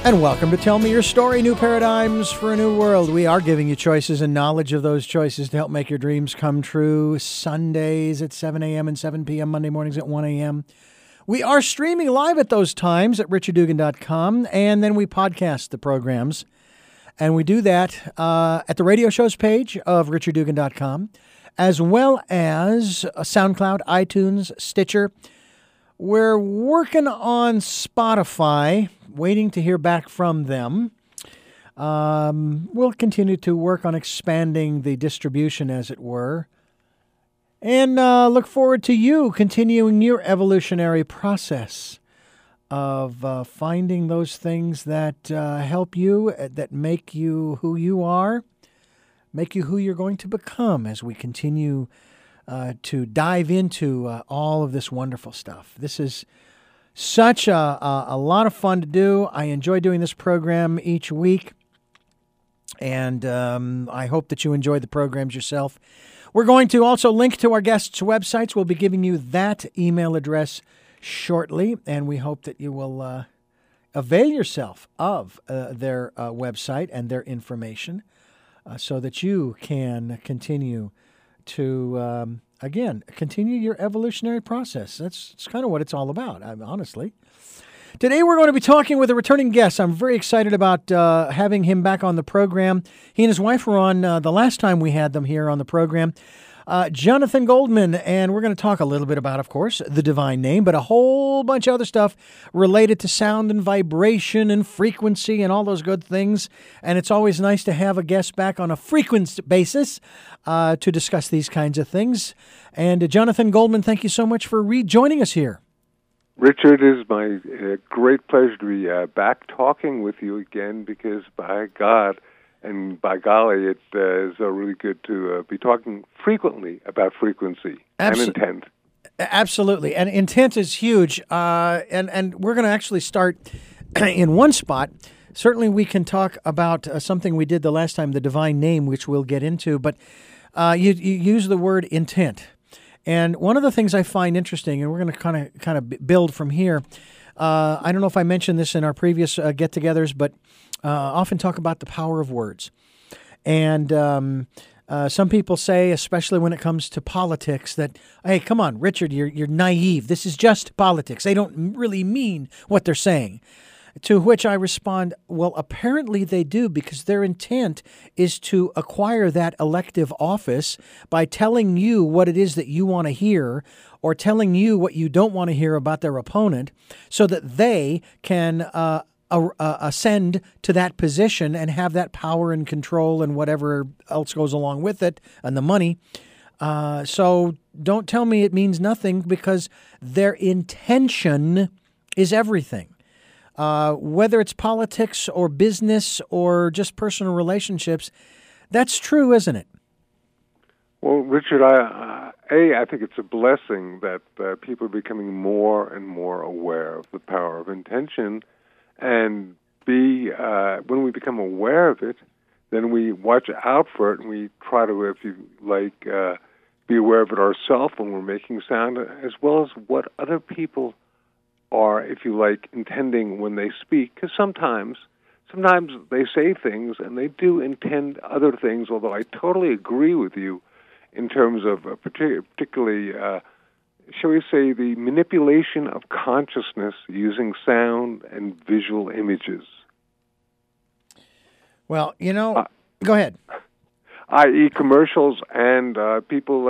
And welcome to Tell Me Your Story, New Paradigms for a New World. We are giving you choices and knowledge of those choices to help make your dreams come true. Sundays at 7 a.m. and 7 p.m., Monday mornings at 1 a.m. We are streaming live at those times at richarddugan.com, and then we podcast the programs. And we do that at the radio shows page of richarddugan.com, as well as SoundCloud, iTunes, Stitcher. We're working on Spotify, waiting to hear back from them. We'll continue to work on expanding the distribution, as it were. And look forward to you continuing your evolutionary process of finding those things that help you, that make you who you are, make you who you're going to become as we continue to dive into all of this wonderful stuff. This is such a lot of fun to do. I enjoy doing this program each week, and I hope that you enjoy the programs yourself. We're going to also link to our guests' websites. We'll be giving you that email address shortly, and we hope that you will avail yourself of their website and their information so that you can continue to, again, continue your evolutionary process. That's kind of what it's all about, honestly. Today we're going to be talking with a returning guest. I'm very excited about having him back on the program. He and his wife were on the last time we had them here on the program. Jonathan Goldman, and we're going to talk a little bit about, of course, the divine name, but a whole bunch of other stuff related to sound and vibration and frequency and all those good things. And it's always nice to have a guest back on a frequent basis to discuss these kinds of things. And Jonathan Goldman, thank you so much for rejoining us here. Richard, it is my great pleasure to be back talking with you again because, by God, and by golly, it is really good to be talking frequently about frequency and intent. Absolutely. And intent is huge. And we're going to actually start in one spot. Certainly we can talk about something we did the last time, the divine name, which we'll get into. But you use the word intent. And one of the things I find interesting, and we're going to kind of build from here, I don't know if I mentioned this in our previous get-togethers, but often talk about the power of words. And some people say, especially when it comes to politics, that, hey, come on, Richard, you're naive. This is just politics. They don't really mean what they're saying. To which I respond, well, apparently they do, because their intent is to acquire that elective office by telling you what it is that you want to hear or telling you what you don't want to hear about their opponent so that they can ascend to that position and have that power and control and whatever else goes along with it and the money. So don't tell me it means nothing, because their intention is everything. Whether it's politics or business or just personal relationships, that's true, isn't it? Well, Richard, I think it's a blessing that people are becoming more and more aware of the power of intention. And B, when we become aware of it, then we watch out for it, and we try to, if you like, be aware of it ourselves when we're making sound, as well as what other people are, if you like, intending when they speak. Because sometimes they say things and they do intend other things, although I totally agree with you in terms of particularly, shall we say, the manipulation of consciousness using sound and visual images. Well, go ahead. I.e. commercials and people,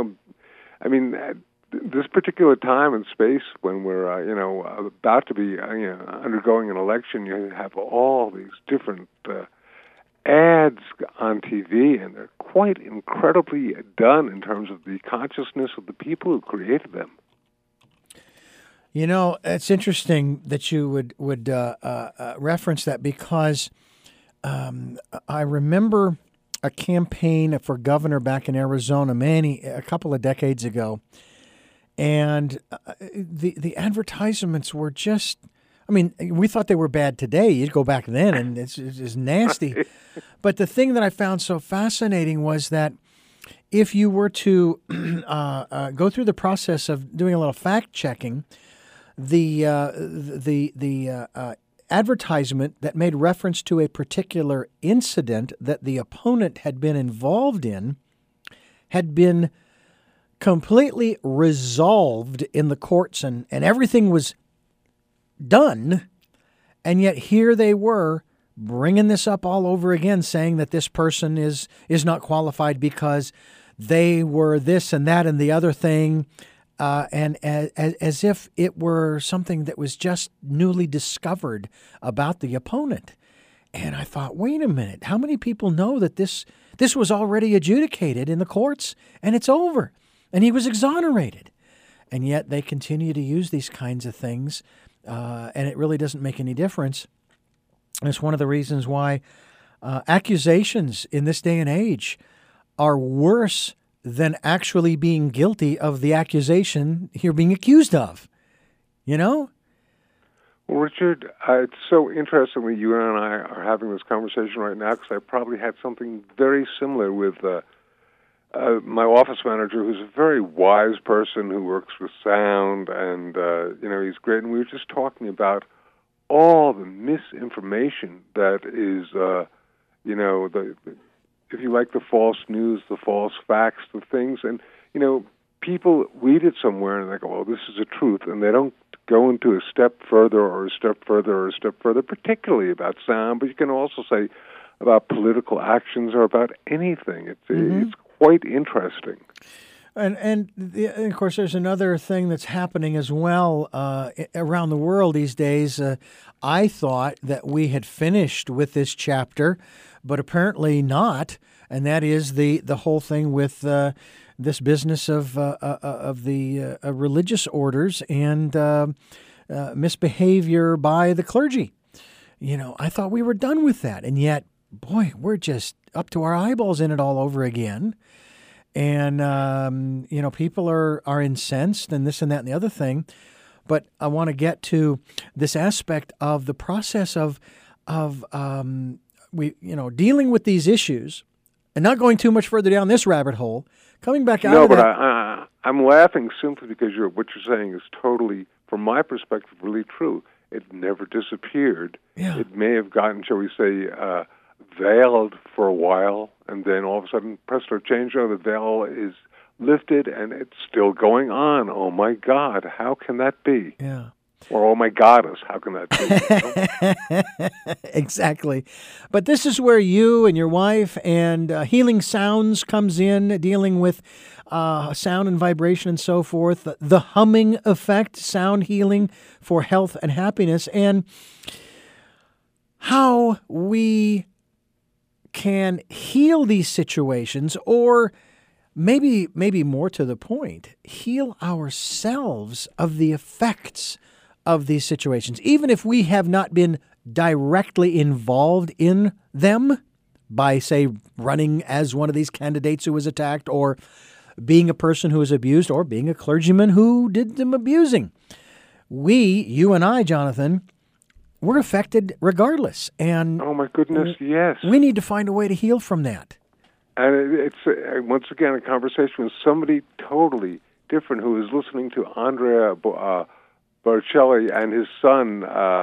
this particular time and space when we're, about to be, undergoing an election, you have all these different ads on TV, and they're quite incredibly done in terms of the consciousness of the people who created them. It's interesting that you would reference that, because I remember a campaign for governor back in Arizona, a couple of decades ago. And the advertisements were just, we thought they were bad today. You'd go back then and it's nasty. But the thing that I found so fascinating was that if you were to go through the process of doing a little fact checking, the advertisement that made reference to a particular incident that the opponent had been involved in had been completely resolved in the courts, and everything was done. And yet here they were bringing this up all over again, saying that this person is not qualified because they were this and that and the other thing, and as if it were something that was just newly discovered about the opponent. And I thought, wait a minute, how many people know that this was already adjudicated in the courts and it's over and he was exonerated? And yet they continue to use these kinds of things, and it really doesn't make any difference. And it's one of the reasons why accusations in this day and age are worse than actually being guilty of the accusation you're being accused of. You know? Well, Richard, it's so interesting that you and I are having this conversation right now, because I probably had something very similar with my office manager, who's a very wise person who works with sound, and he's great. And we were just talking about all the misinformation that is, if you like, the false news, the false facts, the things, and people read it somewhere and they go, "Well, this is the truth," and they don't go into a step further or a step further or a step further, particularly about sound. But you can also say about political actions or about anything. It's quite interesting. And of course, there's another thing that's happening as well around the world these days. I thought that we had finished with this chapter, but apparently not. And that is the whole thing with this business of the religious orders and misbehavior by the clergy. I thought we were done with that, and yet, boy, we're just up to our eyeballs in it all over again. And, people are incensed and this and that and the other thing. But I want to get to this aspect of the process of dealing with these issues and not going too much further down this rabbit hole, coming back out of that. No, but I'm laughing simply because what you're saying is totally, from my perspective, really true. It never disappeared. Yeah. It may have gotten, shall we say, veiled for a while, and then all of a sudden, presto chango, the veil is lifted, and it's still going on. Oh, my God, how can that be? Yeah. Or, oh, my goddess, how can that be? Exactly. But this is where you and your wife and Healing Sounds comes in, dealing with sound and vibration and so forth, the humming effect, sound healing for health and happiness, and how we can heal these situations, or maybe more to the point, heal ourselves of the effects of these situations, even if we have not been directly involved in them by, say, running as one of these candidates who was attacked, or being a person who was abused, or being a clergyman who did some abusing. You and I, Jonathan, we're affected regardless. And oh, my goodness, yes. We need to find a way to heal from that. And it's, once again, a conversation with somebody totally different who is listening to Andrea Bocelli and his son,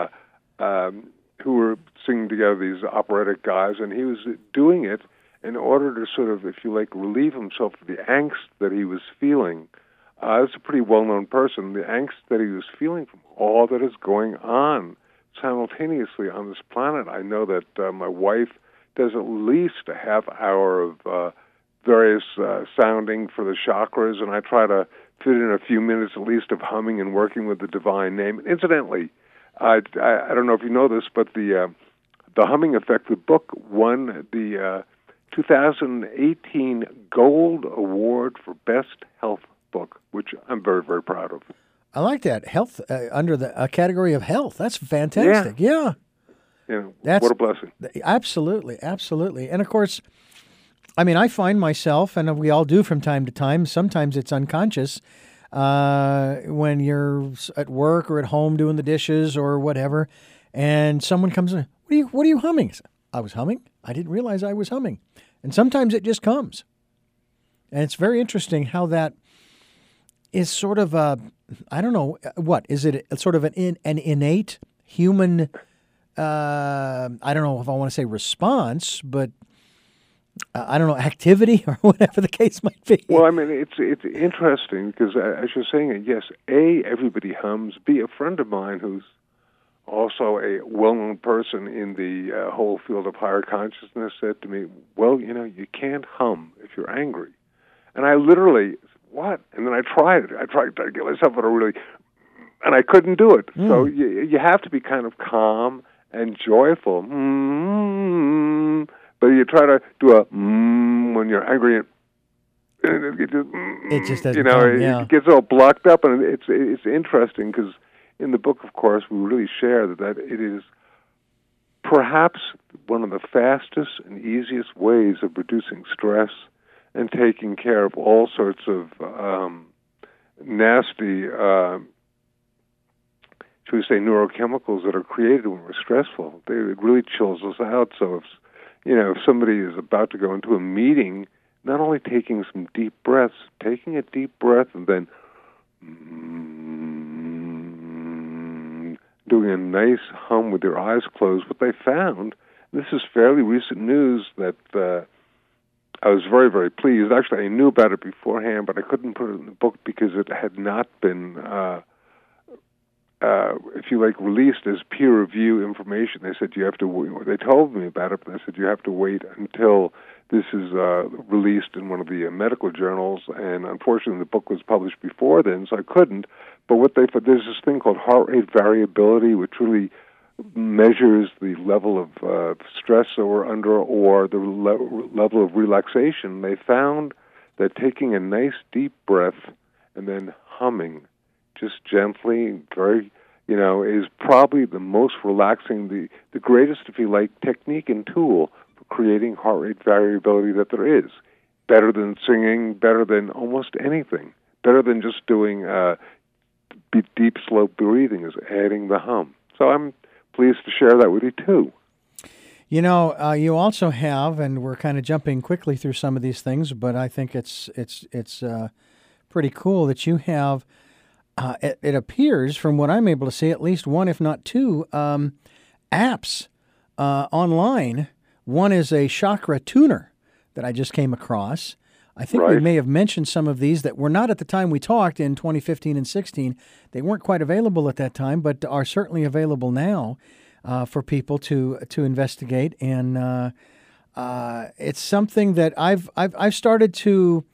who were singing together, these operatic guys, and he was doing it in order to sort of, if you like, relieve himself of the angst that he was feeling. It's a pretty well-known person, the angst that he was feeling from all that is going on simultaneously on this planet. I know that my wife does at least a half hour of various sounding for the chakras, and I try to fit in a few minutes at least of humming and working with the divine name. Incidentally, I don't know if you know this, but the Humming Effect, the book, won the 2018 Gold Award for Best Health Book, which I'm very, very proud of. I like that. Health, under the category of health. That's fantastic. Yeah. What a blessing. Absolutely, absolutely. And of course, I mean, I find myself, and we all do from time to time, sometimes it's unconscious, when you're at work or at home doing the dishes or whatever, and someone comes in, what are you humming? I was humming? I didn't realize I was humming. And sometimes it just comes. And it's very interesting how that is sort of a, I don't know, what, is it sort of an innate human I don't know if I want to say response, but I don't know, activity or whatever the case might be. Well, I mean, it's interesting because as you're saying, yes, A, everybody hums. B, a friend of mine who's also a well-known person in the whole field of higher consciousness said to me, well, you can't hum if you're angry. And I literally, what? And then I tried it. I tried to get myself in a really, and I couldn't do it. So you have to be kind of calm and joyful. But you try to do a when you're angry, and it just doesn't it gets all blocked up. And it's interesting because in the book, of course, we really share that it is perhaps one of the fastest and easiest ways of reducing stress and taking care of all sorts of nasty, should we say, neurochemicals that are created when we're stressful. It really chills us out. So if somebody is about to go into a meeting, not only taking some deep breaths, taking a deep breath and then doing a nice hum with your eyes closed, what they found, this is fairly recent news that I was very, very pleased. Actually, I knew about it beforehand, but I couldn't put it in the book because it had not been, if you like, released as peer review information. They said you have to wait. They told me about it, but they said you have to wait until this is released in one of the medical journals. And unfortunately, the book was published before then, so I couldn't. But what they found, there's this thing called heart rate variability, which really measures the level of stress that we're under or the level of relaxation. They found that taking a nice deep breath and then humming just gently, very, is probably the most relaxing, the greatest, if you like, technique and tool for creating heart rate variability that there is. Better than singing, better than almost anything, better than just doing deep, slow breathing is adding the hum. So I'm pleased to share that with you, too. You also have, and we're kind of jumping quickly through some of these things, but I think it's pretty cool that you have, it appears, from what I'm able to see, at least one, if not two, apps online. One is a chakra tuner that I just came across. I think we may have mentioned some of these that were not at the time we talked in 2015 and 16. They weren't quite available at that time, but are certainly available now for people to investigate. And it's something that I've started to.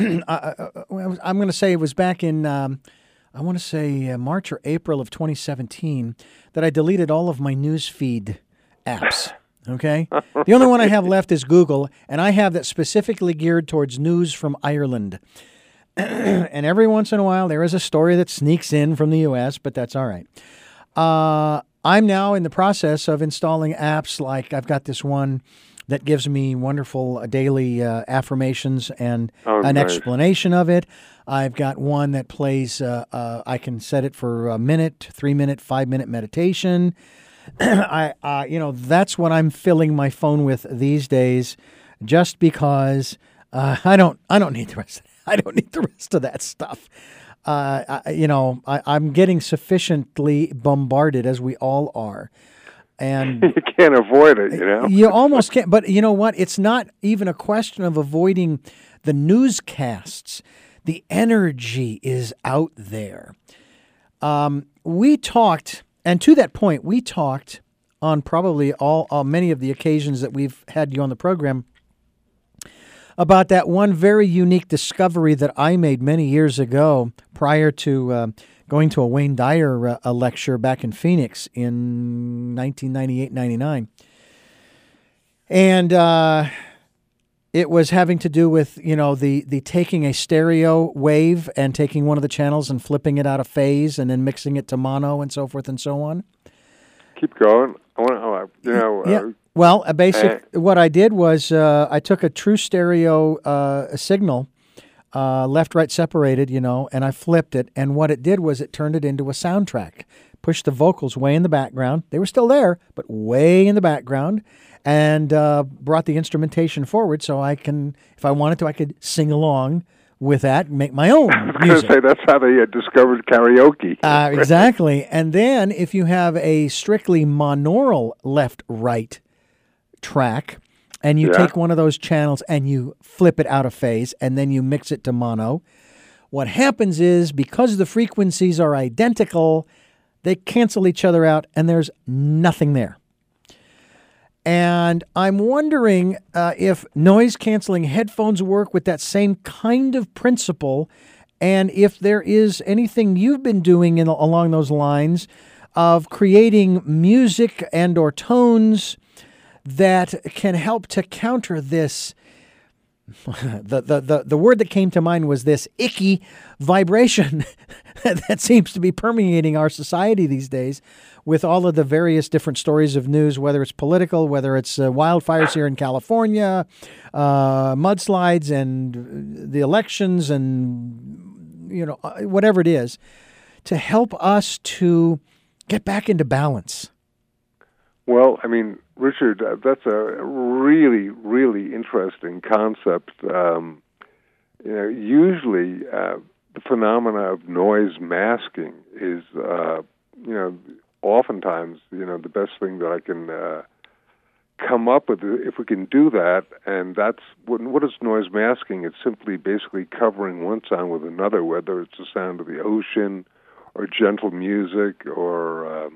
I'm going to say it was back in I want to say March or April of 2017 that I deleted all of my news feed apps. Okay? The only one I have left is Google, and I have that specifically geared towards news from Ireland. And every once in a while, there is a story that sneaks in from the U.S., but that's all right. I'm now in the process of installing apps like I've got this one that gives me wonderful daily affirmations and an explanation of it. I've got one that plays, I can set it for a minute, 3-minute, 5-minute meditation. That's what I'm filling my phone with these days, just because I don't need the rest. I don't need the rest of that stuff. I'm getting sufficiently bombarded, as we all are, and you can't avoid it. You almost can't. But you know what? It's not even a question of avoiding the newscasts. The energy is out there. We talked. And to that point, we talked on probably many of the occasions that we've had you on the program about that one very unique discovery that I made many years ago prior to going to a Wayne Dyer lecture back in Phoenix in 1998-99. And it was having to do with, the taking a stereo wave and taking one of the channels and flipping it out of phase and then mixing it to mono and so forth and so on. Keep going. I want Well, what I did was I took a true stereo signal, left, right separated, and I flipped it. And what it did was it turned it into a soundtrack, pushed the vocals way in the background. They were still there, but way in the background. And brought the instrumentation forward so I can, if I wanted to, I could sing along with that, make my own I was going to music. say that's how they discovered karaoke. Exactly. And then if you have a strictly monaural left-right track, and you take one of those channels and you flip it out of phase, and then you mix it to mono, what happens is, because the frequencies are identical, they cancel each other out, and there's nothing there. And I'm wondering if noise-canceling headphones work with that same kind of principle, and if there is anything you've been doing along those lines of creating music and or tones that can help to counter this. The word that came to mind was this icky vibration that seems to be permeating our society these days, with all of the various different stories of news, whether it's political, whether it's wildfires here in California, mudslides, and the elections, and whatever it is, to help us to get back into balance. Well, I mean, Richard, that's a really, really interesting concept. Usually the phenomena of noise masking is, oftentimes, the best thing that I can come up with, if we can do that. And that's what is noise masking? It's simply basically covering one sound with another, whether it's the sound of the ocean or gentle music or,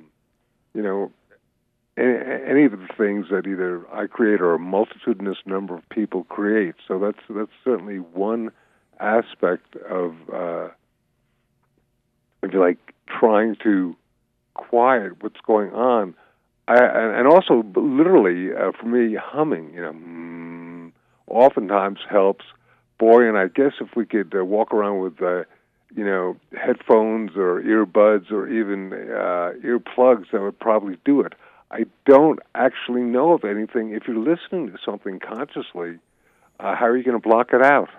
any of the things that either I create or a multitudinous number of people create. So that's certainly one aspect of, if you like, trying to quiet what's going on. And also, literally, for me, humming, oftentimes helps. Boy, and I guess if we could walk around with, headphones or earbuds or even earplugs, that would probably do it. I don't actually know of anything. If you're listening to something consciously, how are you going to block it out?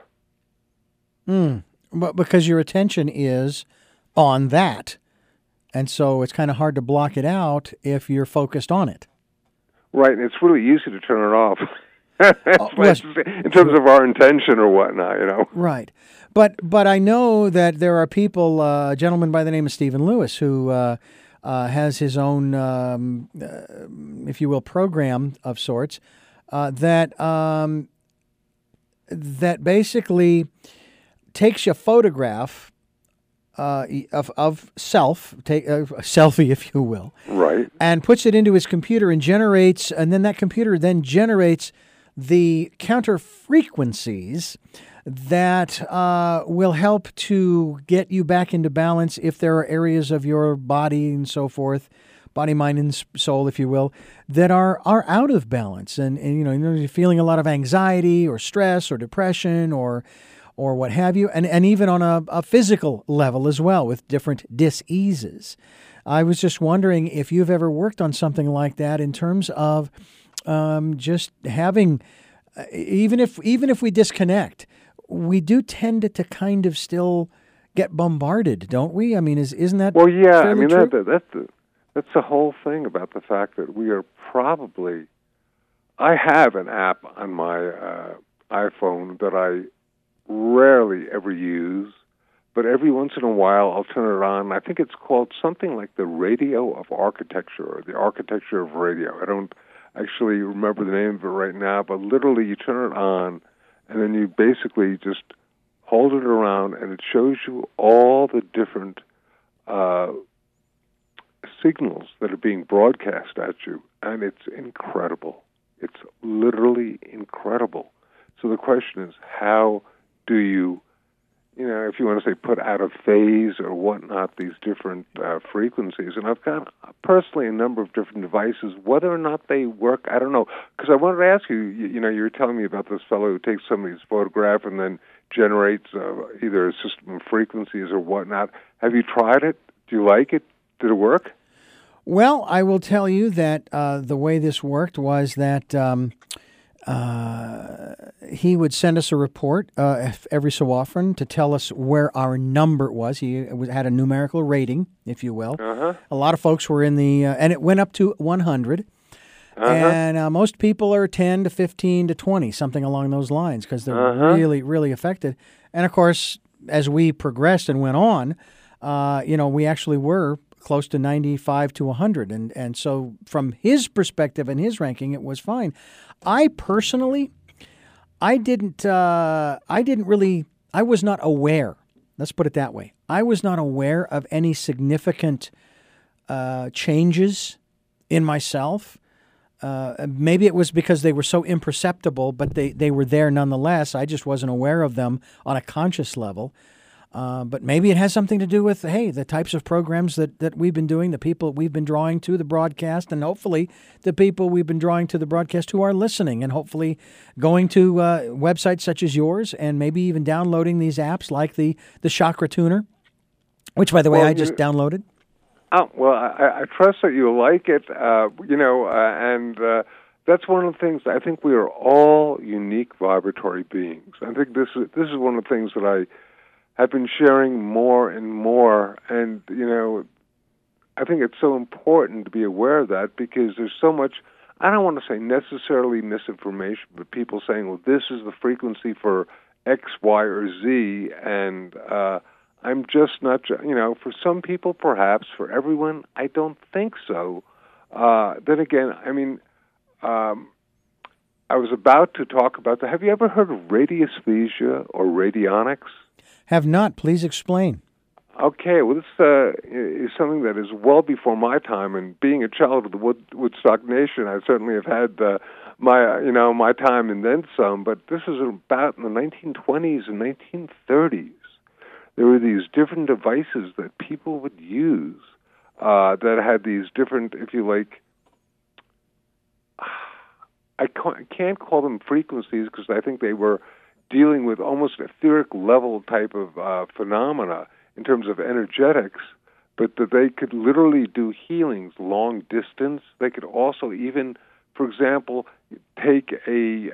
But because your attention is on that. And so it's kind of hard to block it out if you're focused on it. Right, and it's really easy to turn it off. In terms of our intention or whatnot, Right. But I know that there are people, a gentleman by the name of Stephen Lewis, who has his own, if you will, program of sorts that basically takes a photograph of self, take a selfie, if you will, right, and puts it into his computer and then that computer then generates the counter frequencies that will help to get you back into balance if there are areas of your body and so forth, body, mind, and soul, if you will, that are out of balance. And you're feeling a lot of anxiety or stress or depression or what have you, and even on a physical level as well with different dis-eases. I was just wondering if you've ever worked on something like that in terms of just having, even if we disconnect, we do tend to kind of still get bombarded, don't we? I mean, isn't that well? Yeah, I mean true? that's the whole thing about the fact that we are probably. I have an app on my iPhone that I rarely ever use, but every once in a while I'll turn it on. I think it's called something like the Radio of Architecture or the Architecture of Radio. I don't actually remember the name of it right now, but literally you turn it on and then you basically just hold it around and it shows you all the different signals that are being broadcast at you, and it's incredible. It's literally incredible. So the question is, how do you, if you want to say put out of phase or whatnot, these different frequencies? And I've got personally a number of different devices. Whether or not they work, I don't know. Because I wanted to ask you, you were telling me about this fellow who takes somebody's photograph and then generates either a system of frequencies or whatnot. Have you tried it? Do you like it? Did it work? Well, I will tell you that the way this worked was that he would send us a report every so often to tell us where our number was. He had a numerical rating, if you will. Uh-huh. A lot of folks were in the, and it went up to 100. Uh-huh. And most people are 10 to 15 to 20, something along those lines, because they're really, really affected. And of course, as we progressed and went on, we actually were close to 95 to 100. And so from his perspective and his ranking, it was fine. I personally, I was not aware, let's put it that way. I was not aware of any significant changes in myself. Maybe it was because they were so imperceptible, but they were there nonetheless. I just wasn't aware of them on a conscious level. But maybe it has something to do with, the types of programs that we've been doing, the people we've been drawing to the broadcast, and hopefully the people we've been drawing to the broadcast who are listening, and hopefully going to websites such as yours, and maybe even downloading these apps like the Chakra Tuner, which, by the way, I just downloaded. Oh, well, I trust that you like it, and that's one of the things. I think we are all unique vibratory beings. I think this is one of the things that I have been sharing more and more, and, I think it's so important to be aware of that because there's so much, I don't want to say necessarily misinformation, but people saying, well, this is the frequency for X, Y, or Z, and I'm just not, for some people perhaps, for everyone, I don't think so. Then again, I was about to talk about that. Have you ever heard of radiesthesia or radionics? Have not. Please explain. Okay, well, this is something that is well before my time, and being a child of the Woodstock Nation, I certainly have had my time and then some, but this is about in the 1920s and 1930s. There were these different devices that people would use that had these different, if you like, I can't call them frequencies because I think they were dealing with almost etheric level type of phenomena in terms of energetics, but that they could literally do healings long distance. They could also even, for example, take a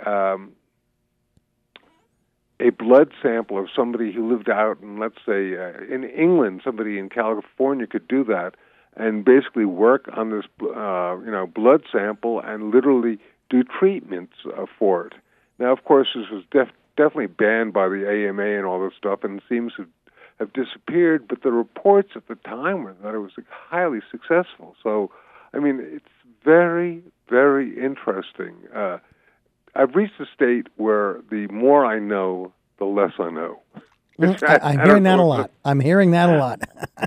blood sample of somebody who lived out in, let's say, in England. Somebody in California could do that and basically work on this, blood sample and literally do treatments for it. Now, of course, this was definitely banned by the AMA and all this stuff, and seems to have disappeared. But the reports at the time were that it was highly successful. So, it's very, very interesting. I've reached a state where the more I know, the less I know. I'm hearing that a lot. I'm hearing that a lot.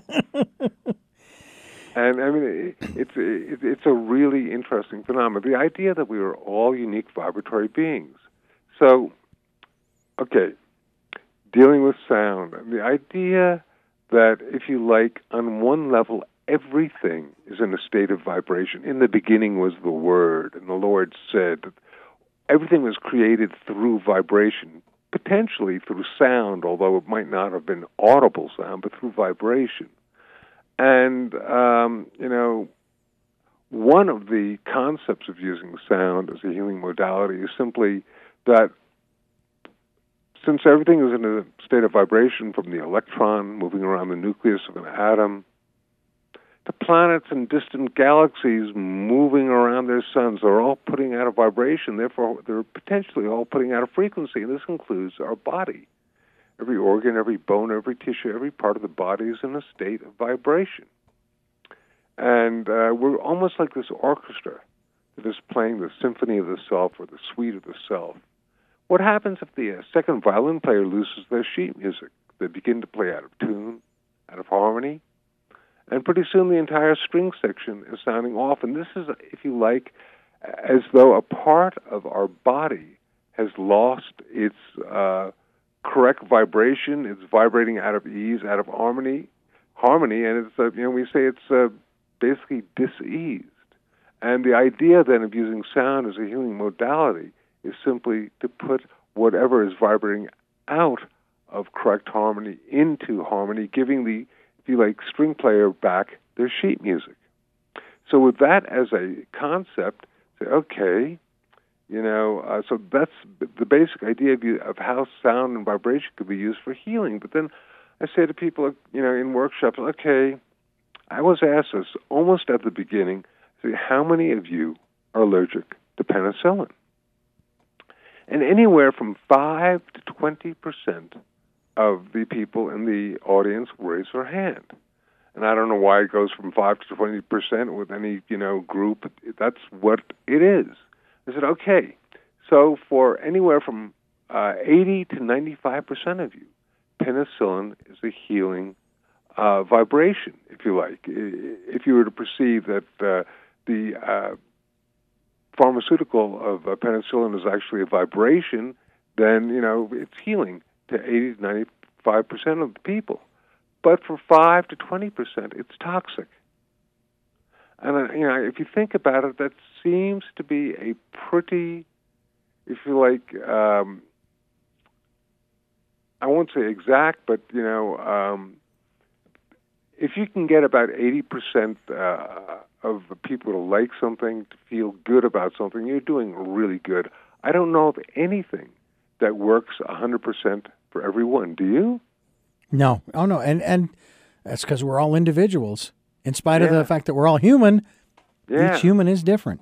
And it's a really interesting phenomenon. The idea that we are all unique vibratory beings. So, okay, dealing with sound. The idea that, if you like, on one level, everything is in a state of vibration. In the beginning was the Word, and the Lord said that everything was created through vibration, potentially through sound, although it might not have been audible sound, but through vibration. And, one of the concepts of using sound as a healing modality is simply that since everything is in a state of vibration, from the electron moving around the nucleus of an atom, the planets and distant galaxies moving around their suns are all putting out a vibration. Therefore, they're potentially all putting out a frequency, and this includes our body. Every organ, every bone, every tissue, every part of the body is in a state of vibration. And we're almost like this orchestra that is playing the symphony of the self or the suite of the self. What happens if the second violin player loses their sheet music? They begin to play out of tune, out of harmony, and pretty soon the entire string section is sounding off. And this is, if you like, as though a part of our body has lost its correct vibration. It's vibrating out of ease, out of harmony, and it's we say it's basically diseased. And the idea then of using sound as a healing modality is simply to put whatever is vibrating out of correct harmony into harmony, giving the, if you like, string player back their sheet music. So with that as a concept, say, okay, so that's the basic idea of how sound and vibration could be used for healing. But then I say to people, in workshops, okay, I was asked this almost at the beginning, say, how many of you are allergic to penicillin? And anywhere from 5 to 20% of the people in the audience raise their hand. And I don't know why it goes from 5 to 20% with any, group. That's what it is. I said, okay, so for anywhere from 80 to 95% of you, penicillin is a healing vibration, if you like. If you were to perceive that the pharmaceutical of penicillin is actually a vibration, then, it's healing to 80 to 95% of the people. But for 5 to 20%, it's toxic. And, if you think about it, that seems to be a pretty, if you like, I won't say exact, but, if you can get about 80% of the people to like something, to feel good about something, you're doing really good. I don't know of anything that works 100% for everyone. Do you? No. Oh, no. And that's because we're all individuals. In spite of the fact that we're all human, each human is different.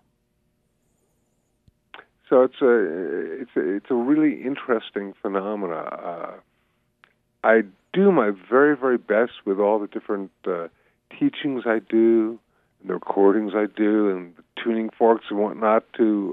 So it's a really interesting phenomena. I do my very, very best with all the different teachings I do, and the recordings I do, and the tuning forks and whatnot to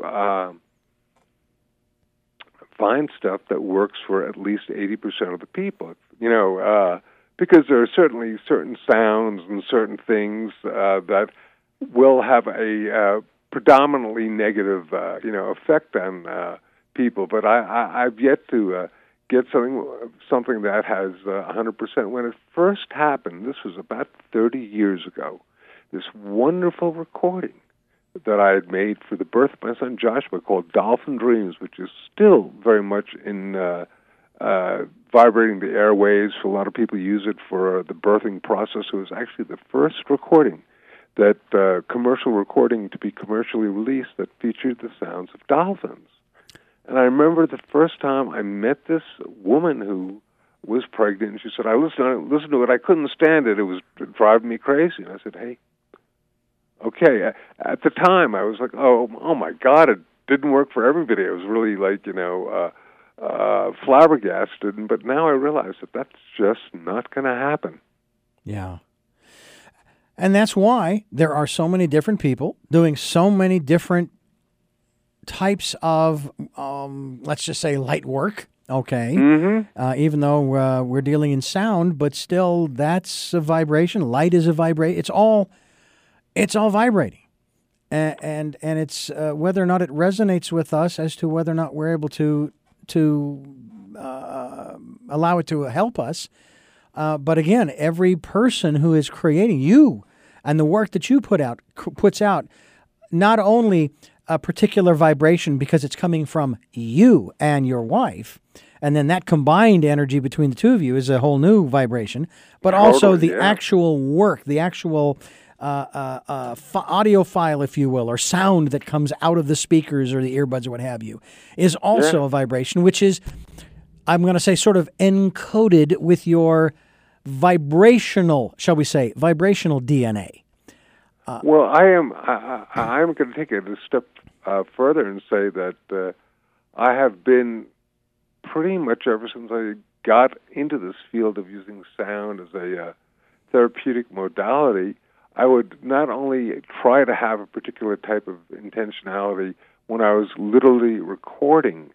find stuff that works for at least 80% of the people. Because there are certainly certain sounds and certain things that will have a predominantly negative, effect on people. But I've yet to get something that has 100%. When it first happened, this was about 30 years ago, this wonderful recording that I had made for the birth of my son Joshua called Dolphin Dreams, which is still very much in vibrating the airwaves. A lot of people use it for the birthing process. It was actually the first recording, that commercial recording to be commercially released, that featured the sounds of dolphins. And I remember the first time I met this woman who was pregnant, and she said, I listened to it, I couldn't stand it, it was driving me crazy. And I said, hey, okay. At the time, I was like, oh my God, it didn't work for everybody. I was really like, flabbergasted. But now I realize that that's just not going to happen. Yeah. And that's why there are so many different people doing so many different types of, let's just say, light work. Okay. Mm-hmm. Even though we're dealing in sound, but still, that's a vibration. Light is a vibration. It's all vibrating, and it's whether or not it resonates with us as to whether or not we're able to allow it to help us. But again, every person who is creating, you and the work that you puts out not only a particular vibration because it's coming from you and your wife, and then that combined energy between the two of you is a whole new vibration, but also the actual work, the actual audio file, if you will, or sound that comes out of the speakers or the earbuds or what have you, is also a vibration, which is, I'm going to say, sort of encoded with your vibrational, shall we say, vibrational DNA. Well, I'm going to take it a step further and say that I have been pretty much ever since I got into this field of using sound as a therapeutic modality, I would not only try to have a particular type of intentionality when I was literally recording,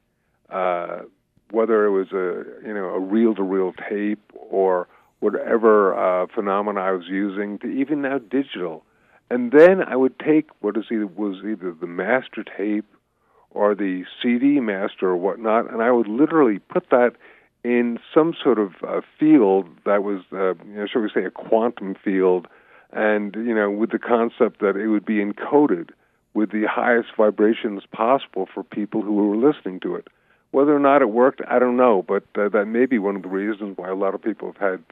whether it was a reel-to-reel tape or whatever phenomena I was using, to even now digital. And then I would take what was either the master tape or the CD master or whatnot, and I would literally put that in some sort of field that was, shall we say, a quantum field, and, with the concept that it would be encoded with the highest vibrations possible for people who were listening to it. Whether or not it worked, I don't know, but that may be one of the reasons why a lot of people have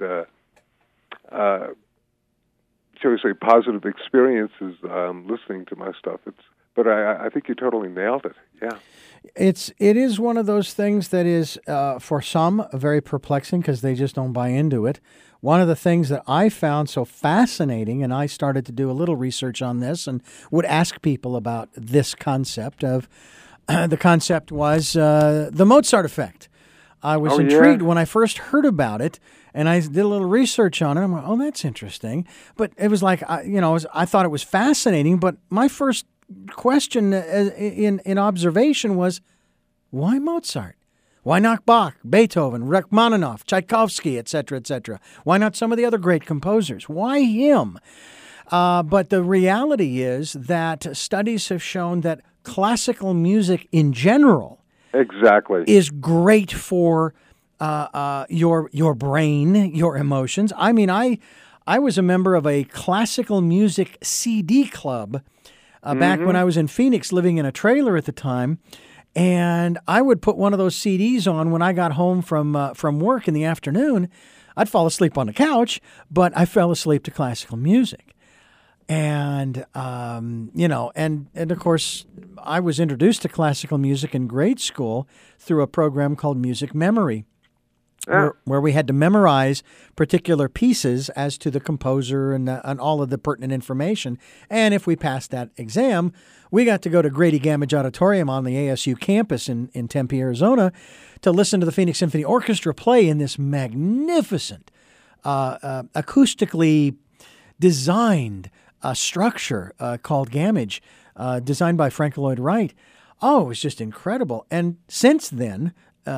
had shall we say, positive experiences listening to my stuff. But I think you totally nailed it. Yeah. It is one of those things that is, for some, very perplexing because they just don't buy into it. One of the things that I found so fascinating, and I started to do a little research on this and would ask people about this concept of, the concept was the Mozart effect. I was Oh, intrigued yeah? when I first heard about it, and I did a little research on it. I'm like, oh, that's interesting. But it was like, I thought it was fascinating. But my first question in observation was, why Mozart? Why not Bach, Beethoven, Rachmaninoff, Tchaikovsky, etc., etc.? Why not some of the other great composers? Why him? But the reality is that studies have shown that classical music in general Exactly. is great for your brain, your emotions. I mean, I was a member of a classical music CD club back when I was in Phoenix, living in a trailer at the time. And I would put one of those CDs on when I got home from work in the afternoon. I'd fall asleep on the couch, but I fell asleep to classical music. And, and of course, I was introduced to classical music in grade school through a program called Music Memory, where we had to memorize particular pieces as to the composer and all of the pertinent information. And if we passed that exam, we got to go to Grady Gamage Auditorium on the ASU campus in Tempe, Arizona, to listen to the Phoenix Symphony Orchestra play in this magnificent, acoustically designed structure called Gamage, designed by Frank Lloyd Wright. Oh, it was just incredible. And since then,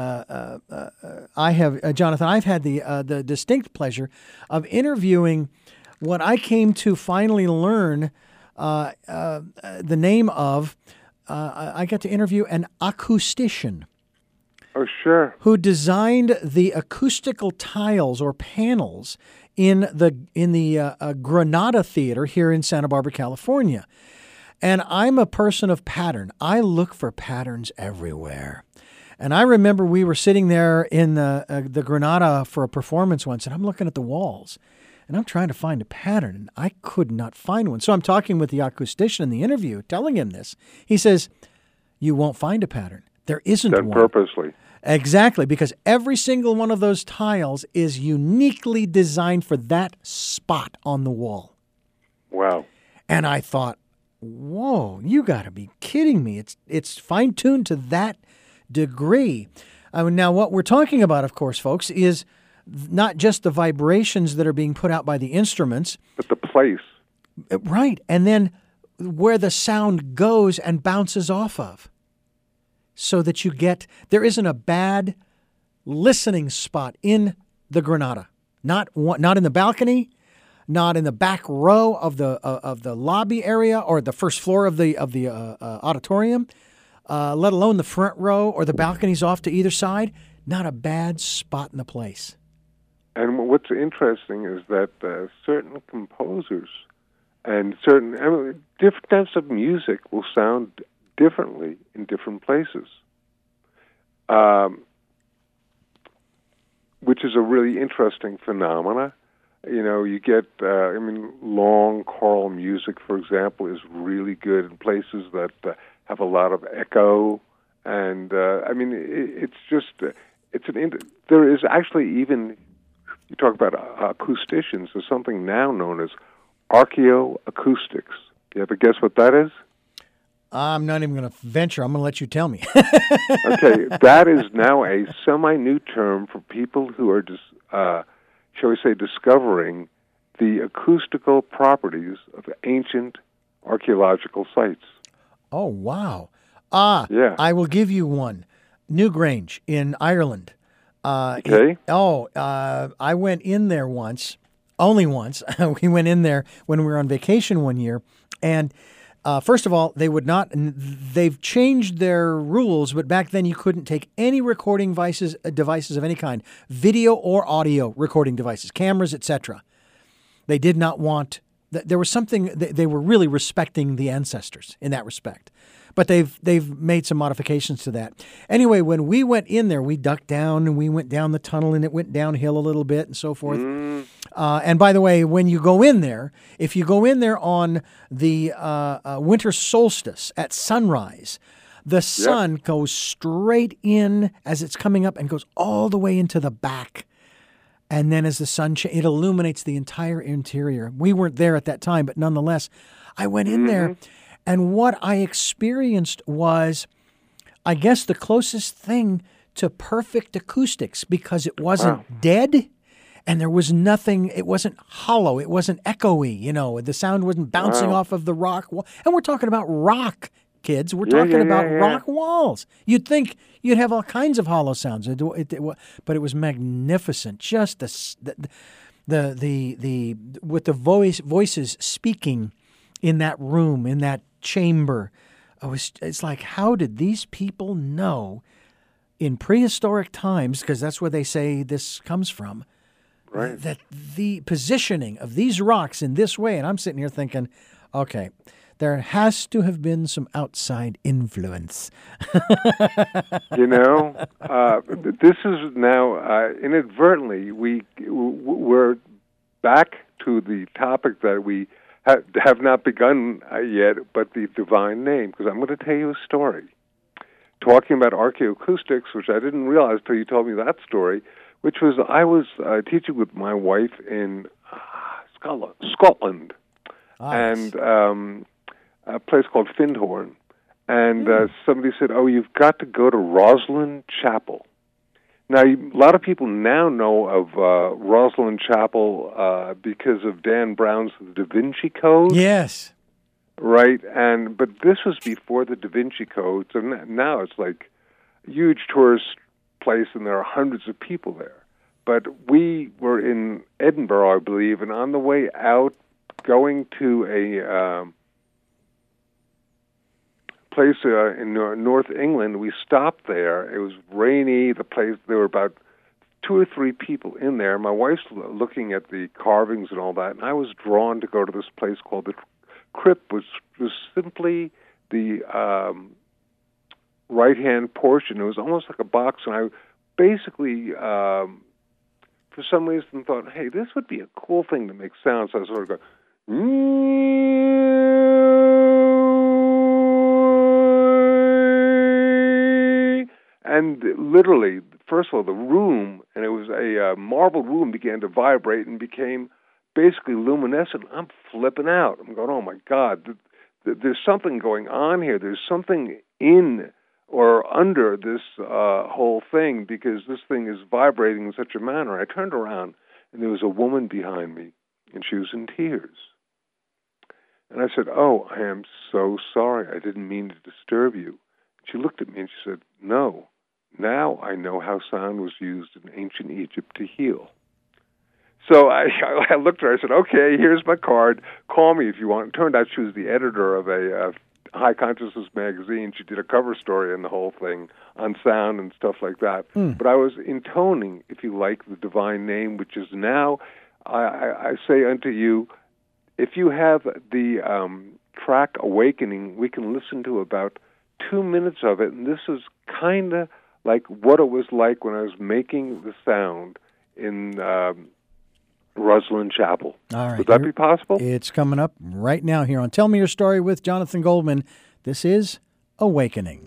I have, Jonathan, I've had the distinct pleasure of interviewing what I came to finally learn the name of. I got to interview an acoustician. Oh, sure. Who designed the acoustical tiles or panels in the Granada Theater here in Santa Barbara, California. And I'm a person of pattern. I look for patterns everywhere. And I remember we were sitting there in the Granada for a performance once, and I'm looking at the walls, and I'm trying to find a pattern, and I could not find one. So I'm talking with the acoustician in the interview, telling him this. He says, "You won't find a pattern. There isn't Done one." purposely. Exactly, because every single one of those tiles is uniquely designed for that spot on the wall. Wow. And I thought, whoa, you got to be kidding me. It's fine-tuned to that degree. Now, what we're talking about, of course, folks, is not just the vibrations that are being put out by the instruments. But the place. Right, and then where the sound goes and bounces off of. So that there isn't a bad listening spot in the Granada. Not in the balcony, not in the back row of the lobby area or the first floor of the auditorium, let alone the front row or the balconies off to either side. Not a bad spot in the place. And what's interesting is that certain composers and different types of music will sound differently in different places, which is a really interesting phenomena. You know, you get, long choral music, for example, is really good in places that have a lot of echo. And, it's just, there is actually even, you talk about acousticians, there's something now known as archaeoacoustics. You ever guess what that is? I'm not even going to venture. I'm going to let you tell me. Okay, that is now a semi-new term for people who are, shall we say, discovering the acoustical properties of ancient archaeological sites. Oh, wow. Yeah. I will give you one. Newgrange in Ireland. Okay. I went in there once, only once. We went in there when we were on vacation one year, and first of all, they've changed their rules, but back then you couldn't take any recording devices of any kind, video or audio recording devices, cameras, etc. They did not want, there was something, they were really respecting the ancestors in that respect. But they've made some modifications to that. Anyway, when we went in there, we ducked down and we went down the tunnel and it went downhill a little bit and so forth. And by the way, when you go in there, if you go in there on the winter solstice at sunrise, the sun goes straight in as it's coming up and goes all the way into the back. And then as the sun, it illuminates the entire interior. We weren't there at that time, but nonetheless, I went in there. And what I experienced was, I guess, the closest thing to perfect acoustics because it wasn't dead and there was nothing. It wasn't hollow. It wasn't echoey. The sound wasn't bouncing off of the rock wall. And we're talking about rock, kids. We're talking about rock walls. You'd think you'd have all kinds of hollow sounds, but it was magnificent. Just the with the voices speaking in that room, in that chamber. It's like, how did these people know in prehistoric times, because that's where they say this comes from, right, that the positioning of these rocks in this way? And I'm sitting here thinking, okay, there has to have been some outside influence. This is now inadvertently we're back to the topic that we have not begun yet, but the divine name. Because I'm going to tell you a story talking about archaeoacoustics, which I didn't realize till you told me that story. Which was, I was teaching with my wife in Scotland, and a place called Findhorn, and somebody said, "Oh, you've got to go to Rosslyn Chapel." Now, a lot of people now know of Rosslyn Chapel because of Dan Brown's The Da Vinci Code. Yes. Right, but this was before the Da Vinci Code, so now it's like a huge tourist place, and there are hundreds of people there. But we were in Edinburgh, I believe, and on the way out, going to a place in North England, we stopped there. It was rainy. The place, there were about 2 or 3 people in there. My wife's looking at the carvings and all that, and I was drawn to go to this place called the Crypt, which was simply the right-hand portion. It was almost like a box, and I basically, for some reason, thought, hey, this would be a cool thing to make sounds. So I sort of go, and literally, first of all, the room, and it was a marble room, began to vibrate and became basically luminescent. I'm flipping out. I'm going, oh my God, there's something going on here. There's something in or under this whole thing, because this thing is vibrating in such a manner. I turned around, and there was a woman behind me, and she was in tears. And I said, "Oh, I am so sorry. I didn't mean to disturb you." She looked at me and she said, "No, now I know how sound was used in ancient Egypt to heal." So I looked at her. I said, "Okay, here's my card. Call me if you want." It turned out she was the editor of a High Consciousness magazine. She did a cover story and the whole thing on sound and stuff like that. But I was intoning, if you like, the divine name, which is now, I say unto you, if you have the track Awakening, we can listen to about 2 minutes of it, and this is kind of like what it was like when I was making the sound in Rosslyn Chapel. All right. Would that be possible? It's coming up right now here on Tell Me Your Story with Jonathan Goldman. This is Awakening.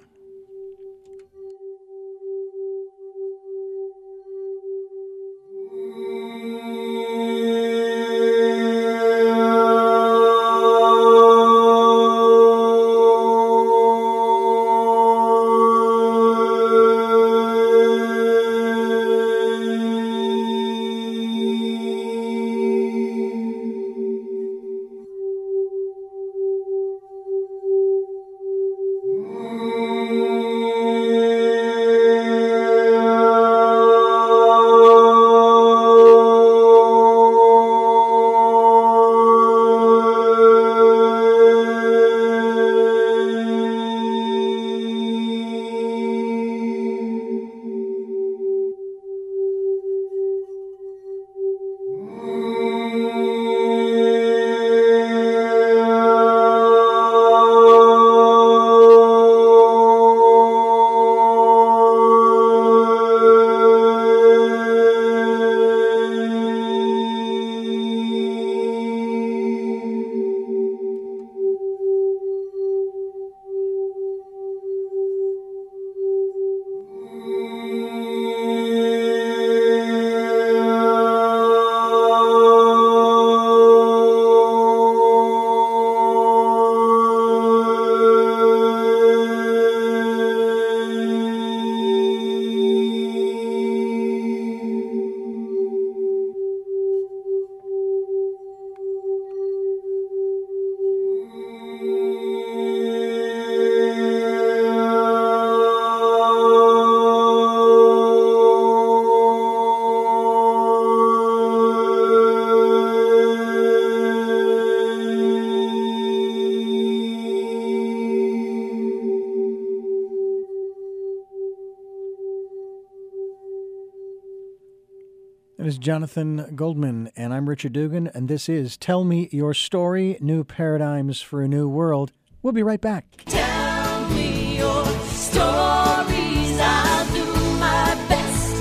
is Jonathan Goldman, and I'm Richard Dugan, and this is Tell Me Your Story, New Paradigms for a New World. We'll be right back. Tell me your stories, I'll do my best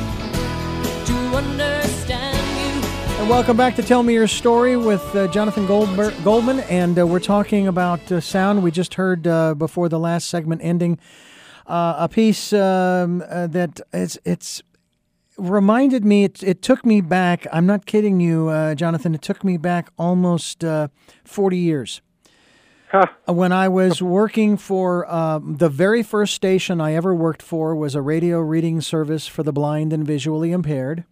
to understand you. And welcome back to Tell Me Your Story with Jonathan Goldman, and we're talking about sound. We just heard before the last segment ending a piece that it's reminded me, it took me back, I'm not kidding you, Jonathan, it took me back almost 40 years. Huh. When I was working for the very first station I ever worked for was a radio reading service for the blind and visually impaired.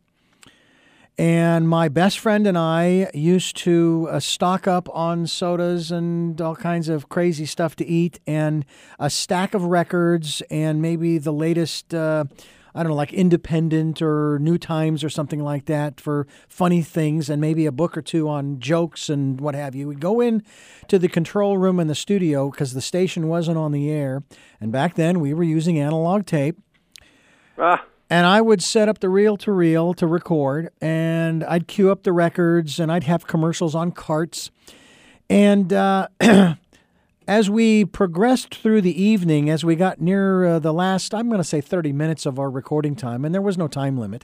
And my best friend and I used to stock up on sodas and all kinds of crazy stuff to eat and a stack of records and maybe the latest, I don't know, like Independent or New Times or something like that for funny things and maybe a book or two on jokes and what have you. We'd go in to the control room in the studio because the station wasn't on the air. And back then we were using analog tape. And I would set up the reel-to-reel to record, and I'd cue up the records, and I'd have commercials on carts. And as we progressed through the evening, as we got near the last, I'm going to say 30 minutes of our recording time, and there was no time limit,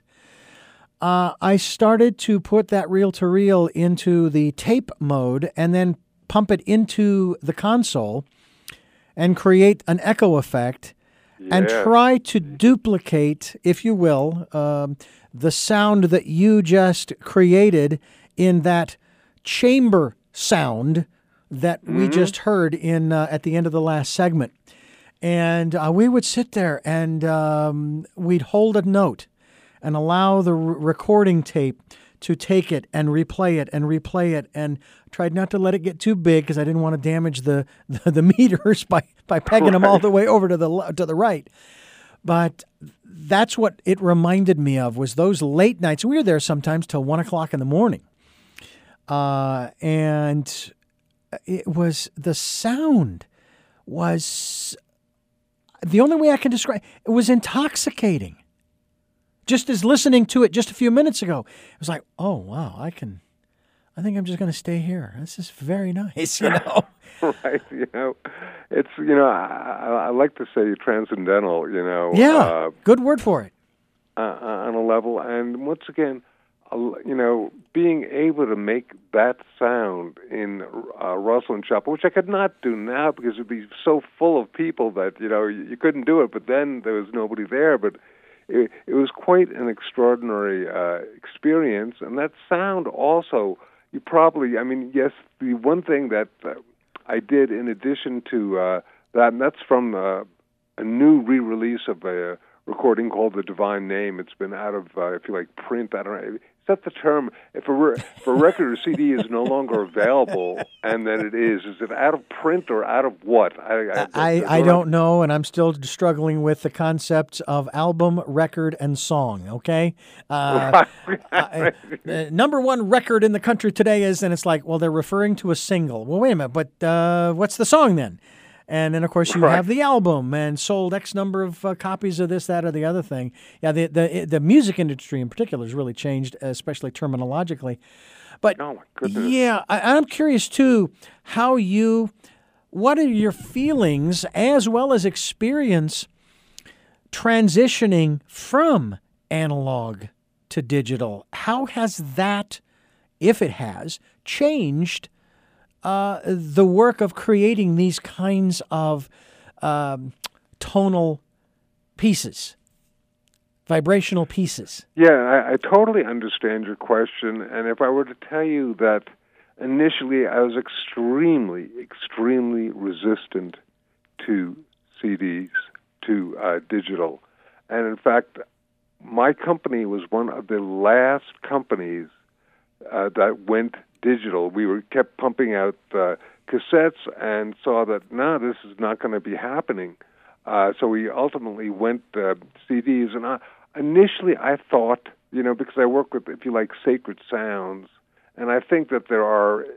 I started to put that reel-to-reel into the tape mode and then pump it into the console and create an echo effect. And try to duplicate, if you will, the sound that you just created in that chamber sound that we just heard in at the end of the last segment. And we would sit there and we'd hold a note and allow the recording tape to take it and replay it, and tried not to let it get too big because I didn't want to damage the meters by pegging them all the way over to the right. But that's what it reminded me of, was those late nights. We were there sometimes till 1 o'clock in the morning, and it was, the sound was, the only way I can describe it was intoxicating. Just as listening to it just a few minutes ago, it was like, oh, wow, I think I'm just going to stay here. This is very nice, Right, it's, I like to say transcendental, Yeah, good word for it. On a level. And once again, being able to make that sound in Russell and Chapel, which I could not do now because it would be so full of people that, you couldn't do it, but then there was nobody there. But it was quite an extraordinary experience. And that sound also, yes, the one thing that I did in addition to that, and that's from a new re-release of a recording called The Divine Name. It's been out of, if you like, print. I don't know. Is that the term? If a record or CD is no longer available, and then it is it out of print or out of what? I don't know, and I'm still struggling with the concepts of album, record, and song, okay? Number one record in the country today is, and it's like, well, they're referring to a single. Well, wait a minute, but what's the song then? And then, of course, you have the album and sold X number of copies of this, that, or the other thing. Yeah, the music industry in particular has really changed, especially terminologically. But, oh my goodness. Yeah, I'm curious, too, what are your feelings as well as experience transitioning from analog to digital? How has that, if it has, changed the work of creating these kinds of tonal pieces, vibrational pieces? Yeah, I totally understand your question. And if I were to tell you that initially I was extremely, extremely resistant to CDs, to digital. And in fact, my company was one of the last companies that went digital. We kept pumping out cassettes and saw that, no, this is not going to be happening. So we ultimately went CDs. And initially I thought, because I work with, if you like, sacred sounds, and I think that there are,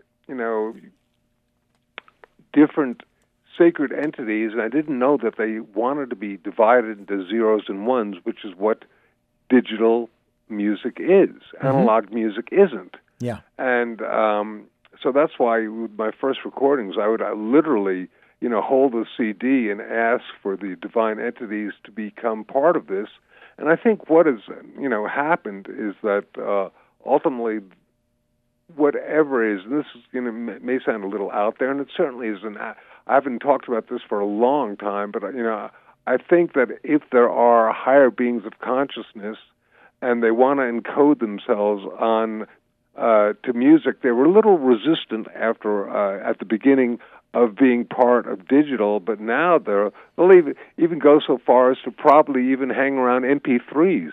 different sacred entities, and I didn't know that they wanted to be divided into zeros and ones, which is what digital music is. Analog music isn't. Yeah. And so that's why with my first recordings, I would literally, hold the CD and ask for the divine entities to become part of this. And I think what has, happened is that ultimately, whatever is, and this is may sound a little out there, and it certainly isn't. I haven't talked about this for a long time, but I think that if there are higher beings of consciousness and they want to encode themselves on to music, they were a little resistant after at the beginning of being part of digital, but now they'll even go so far as to probably even hang around MP3s.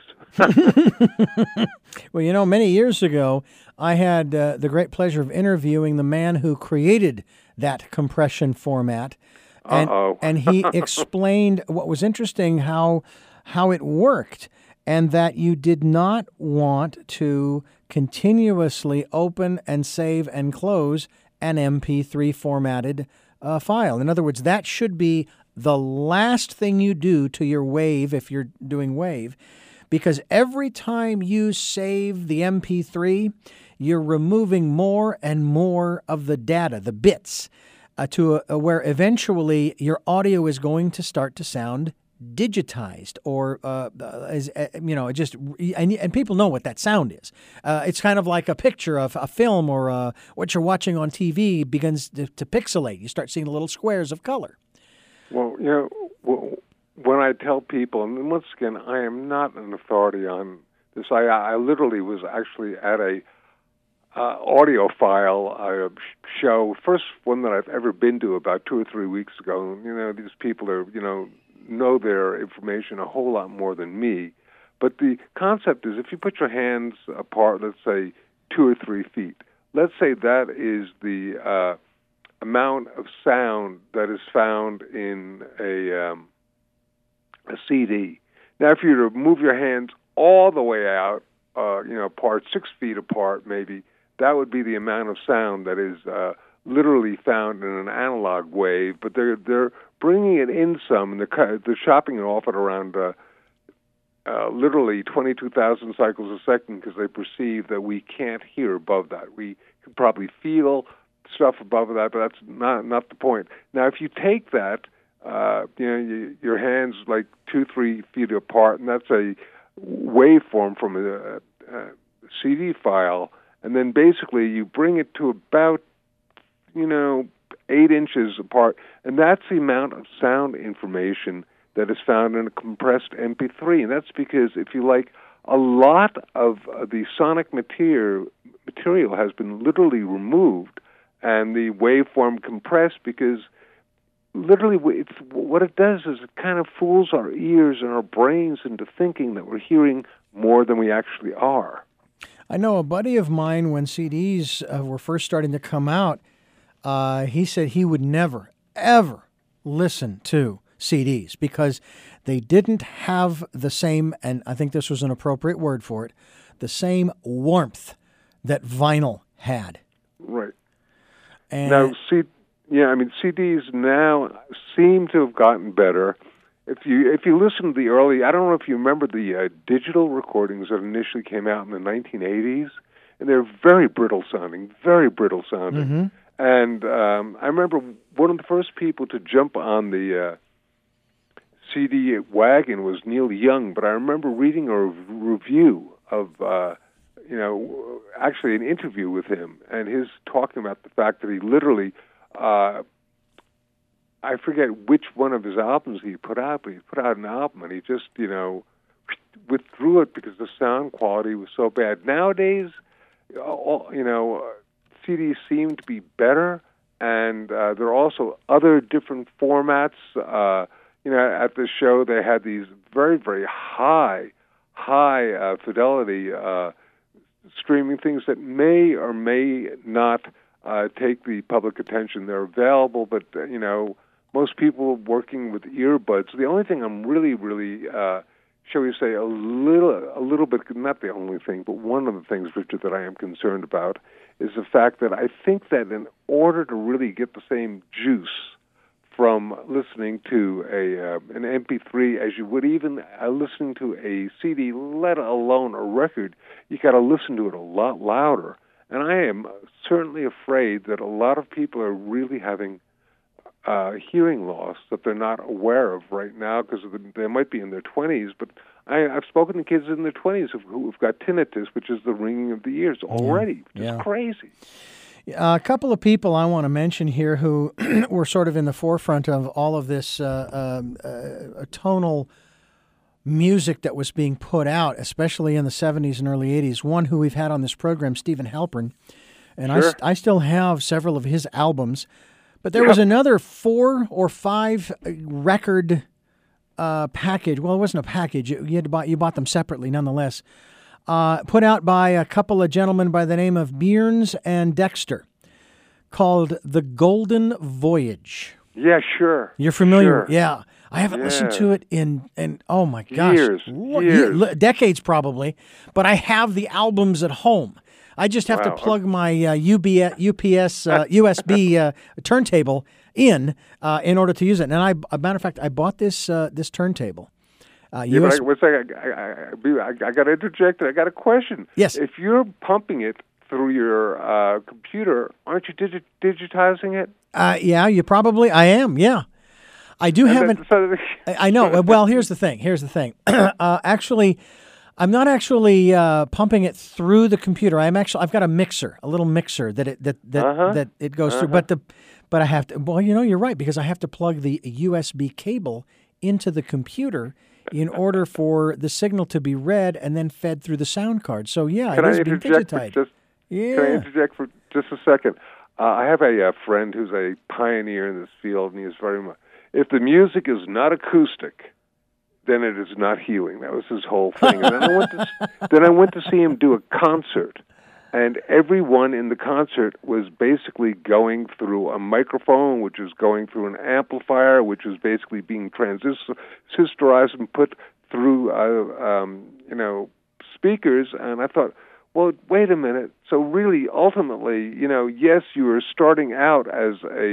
Well, many years ago, I had the great pleasure of interviewing the man who created that compression format. And he explained what was interesting, how it worked, and that you did not want to continuously open and save and close an MP3 formatted file. In other words, that should be the last thing you do to your wave if you're doing wave, because every time you save the MP3, you're removing more and more of the data, the bits, to where eventually your audio is going to start to sound digitized, or and people know what that sound is. It's kind of like a picture of a film, or what you're watching on TV begins to pixelate. You start seeing little squares of color. Well, when I tell people, and once again, I am not an authority on this. I literally was actually at a audiophile show, first one that I've ever been to, about 2 or 3 weeks ago. These people are, know their information a whole lot more than me. But the concept is, if you put your hands apart, let's say 2 or 3 feet, let's say that is the amount of sound that is found in a CD. Now, if you were to move your hands all the way out, apart, 6 feet apart maybe, that would be the amount of sound that is literally found in an analog wave. But they're bringing it in some, and they're chopping it off at around literally 22,000 cycles a second, because they perceive that we can't hear above that. We can probably feel stuff above that, but that's not the point. Now, if you take that, your hands like 2-3 feet apart, and that's a waveform from a CD file, and then basically you bring it to about 8 inches apart, and that's the amount of sound information that is found in a compressed MP3. And that's because, if you like, a lot of the sonic material has been literally removed and the waveform compressed, because literally what it does is it kind of fools our ears and our brains into thinking that we're hearing more than we actually are. I know a buddy of mine, when CDs were first starting to come out, he said he would never, ever listen to CDs because they didn't have the same, and I think this was an appropriate word for it, the same warmth that vinyl had. Right. And now, CDs now seem to have gotten better. If you listen to the early, I don't know if you remember the digital recordings that initially came out in the 1980s, and they're very brittle sounding. Mm-hmm. And I remember one of the first people to jump on the CD wagon was Neil Young, but I remember reading a review of, actually an interview with him, and his talking about the fact that he literally, I forget which one of his albums he put out, but he put out an album and he just, withdrew it because the sound quality was so bad. Nowadays, CDs seem to be better, and there are also other different formats. At the show they had these very, very high fidelity streaming things that may or may not take the public attention. They're available, but most people are working with earbuds. The only thing I'm really, shall we say, a little bit, not the only thing, but one of the things, Richard, that I am concerned about is the fact that I think that in order to really get the same juice from listening to an MP3 as you would even listening to a CD, let alone a record. You got to listen to it a lot louder. And I am certainly afraid that a lot of people are really having hearing loss that they're not aware of right now because they might be in their 20s. But I've spoken to kids in their 20s who've got tinnitus, which is the ringing of the ears already, which is crazy. A couple of people I want to mention here who were sort of in the forefront of all of this tonal music that was being put out, especially in the 70s and early 80s. One who we've had on this program, Stephen Halpern, and I still have several of his albums. But there was another 4 or 5 record package. Well, it wasn't a package. You bought them separately, nonetheless. Put out by a couple of gentlemen by the name of Bierns and Dexter, called The Golden Voyage. Yeah, sure. You're familiar? Sure. Yeah. I haven't listened to it in oh my gosh. Years. Decades probably, but I have the albums at home. I just have to plug my UPS USB turntable in order to use it. And a matter of fact, I bought this turntable. I got to interject. I got a question. Yes. If you're pumping it through your computer, aren't you digitizing it? Yeah, I am. Yeah, I do have it. I know. Well, here's the thing. Actually, I'm not actually pumping it through the computer. I've got a mixer, a little mixer that it goes through. But I have to. Well, you're right, because I have to plug the USB cable into the computer in order for the signal to be read and then fed through the sound card. So, yeah, it is being digitized. Can I interject for just a second? I have a friend who's a pioneer in this field, and he is very much... If the music is not acoustic, then it is not healing. That was his whole thing. And then I went to see him do a concert, and everyone in the concert was basically going through a microphone, which was going through an amplifier, which was basically being transistorized and put through, speakers. And I thought, well, wait a minute. So really, ultimately, yes, you were starting out as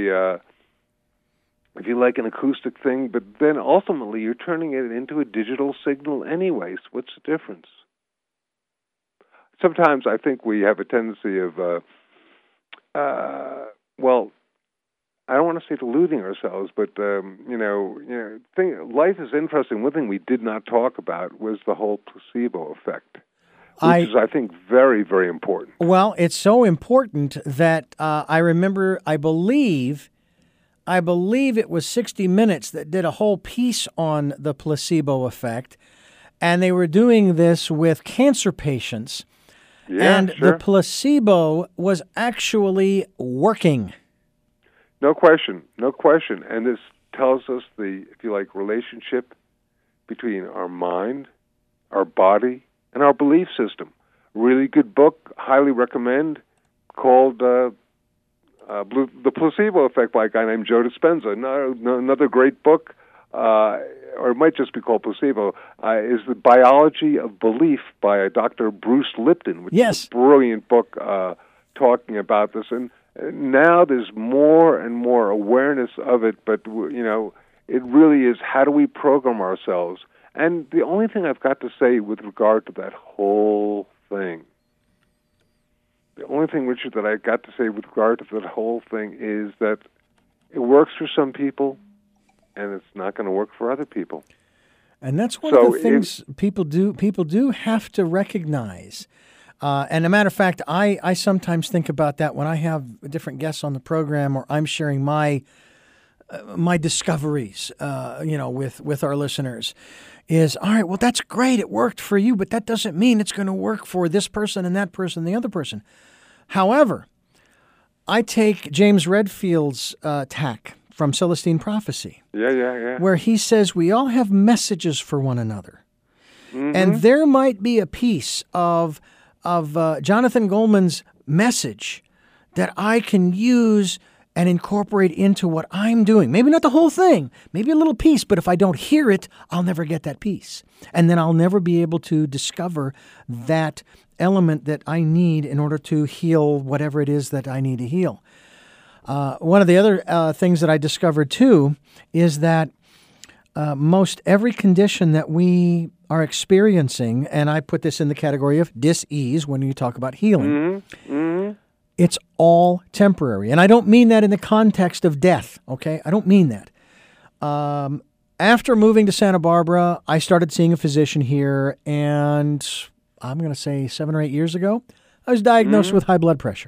if you like, an acoustic thing, but then ultimately you're turning it into a digital signal anyways. What's the difference? Sometimes I think we have a tendency of, I don't want to say deluding ourselves, but life is interesting. One thing we did not talk about was the whole placebo effect, which is, I think, very, very important. Well, it's so important that I remember, I believe it was 60 Minutes that did a whole piece on the placebo effect, and they were doing this with cancer patients. Yeah, and sure. The placebo was actually working. No question. And this tells us the, if you like, relationship between our mind, our body, and our belief system. Really good book, highly recommend, called The Placebo Effect by a guy named Joe Dispenza. Another great book, or it might just be called Placebo, is The Biology of Belief by Dr. Bruce Lipton, which is a brilliant book talking about this. And now there's more and more awareness of it, but, it really is, how do we program ourselves? And the only thing I've got to say with regard to that whole thing, Richard, that I got to say with regard to that whole thing is that it works for some people, and it's not going to work for other people. And that's one of the things people do have to recognize. And a matter of fact, I sometimes think about that when I have different guests on the program, or I'm sharing my discoveries, with our listeners. Is, all right, well, that's great. It worked for you, but that doesn't mean it's going to work for this person and that person and the other person. However, I take James Redfield's tack from Celestine Prophecy. Yeah. Where he says we all have messages for one another. Mm-hmm. And there might be a piece of Jonathan Goldman's message that I can use and incorporate into what I'm doing. Maybe not the whole thing, maybe a little piece, but if I don't hear it, I'll never get that piece. And then I'll never be able to discover that element that I need in order to heal whatever it is that I need to heal. One of the other things that I discovered too is that most every condition that we are experiencing, and I put this in the category of dis-ease when you talk about healing, it's all temporary. And I don't mean that in the context of death, okay? I don't mean that. After moving to Santa Barbara, I started seeing a physician here, and I'm going to say 7 or 8 years ago, I was diagnosed with high blood pressure.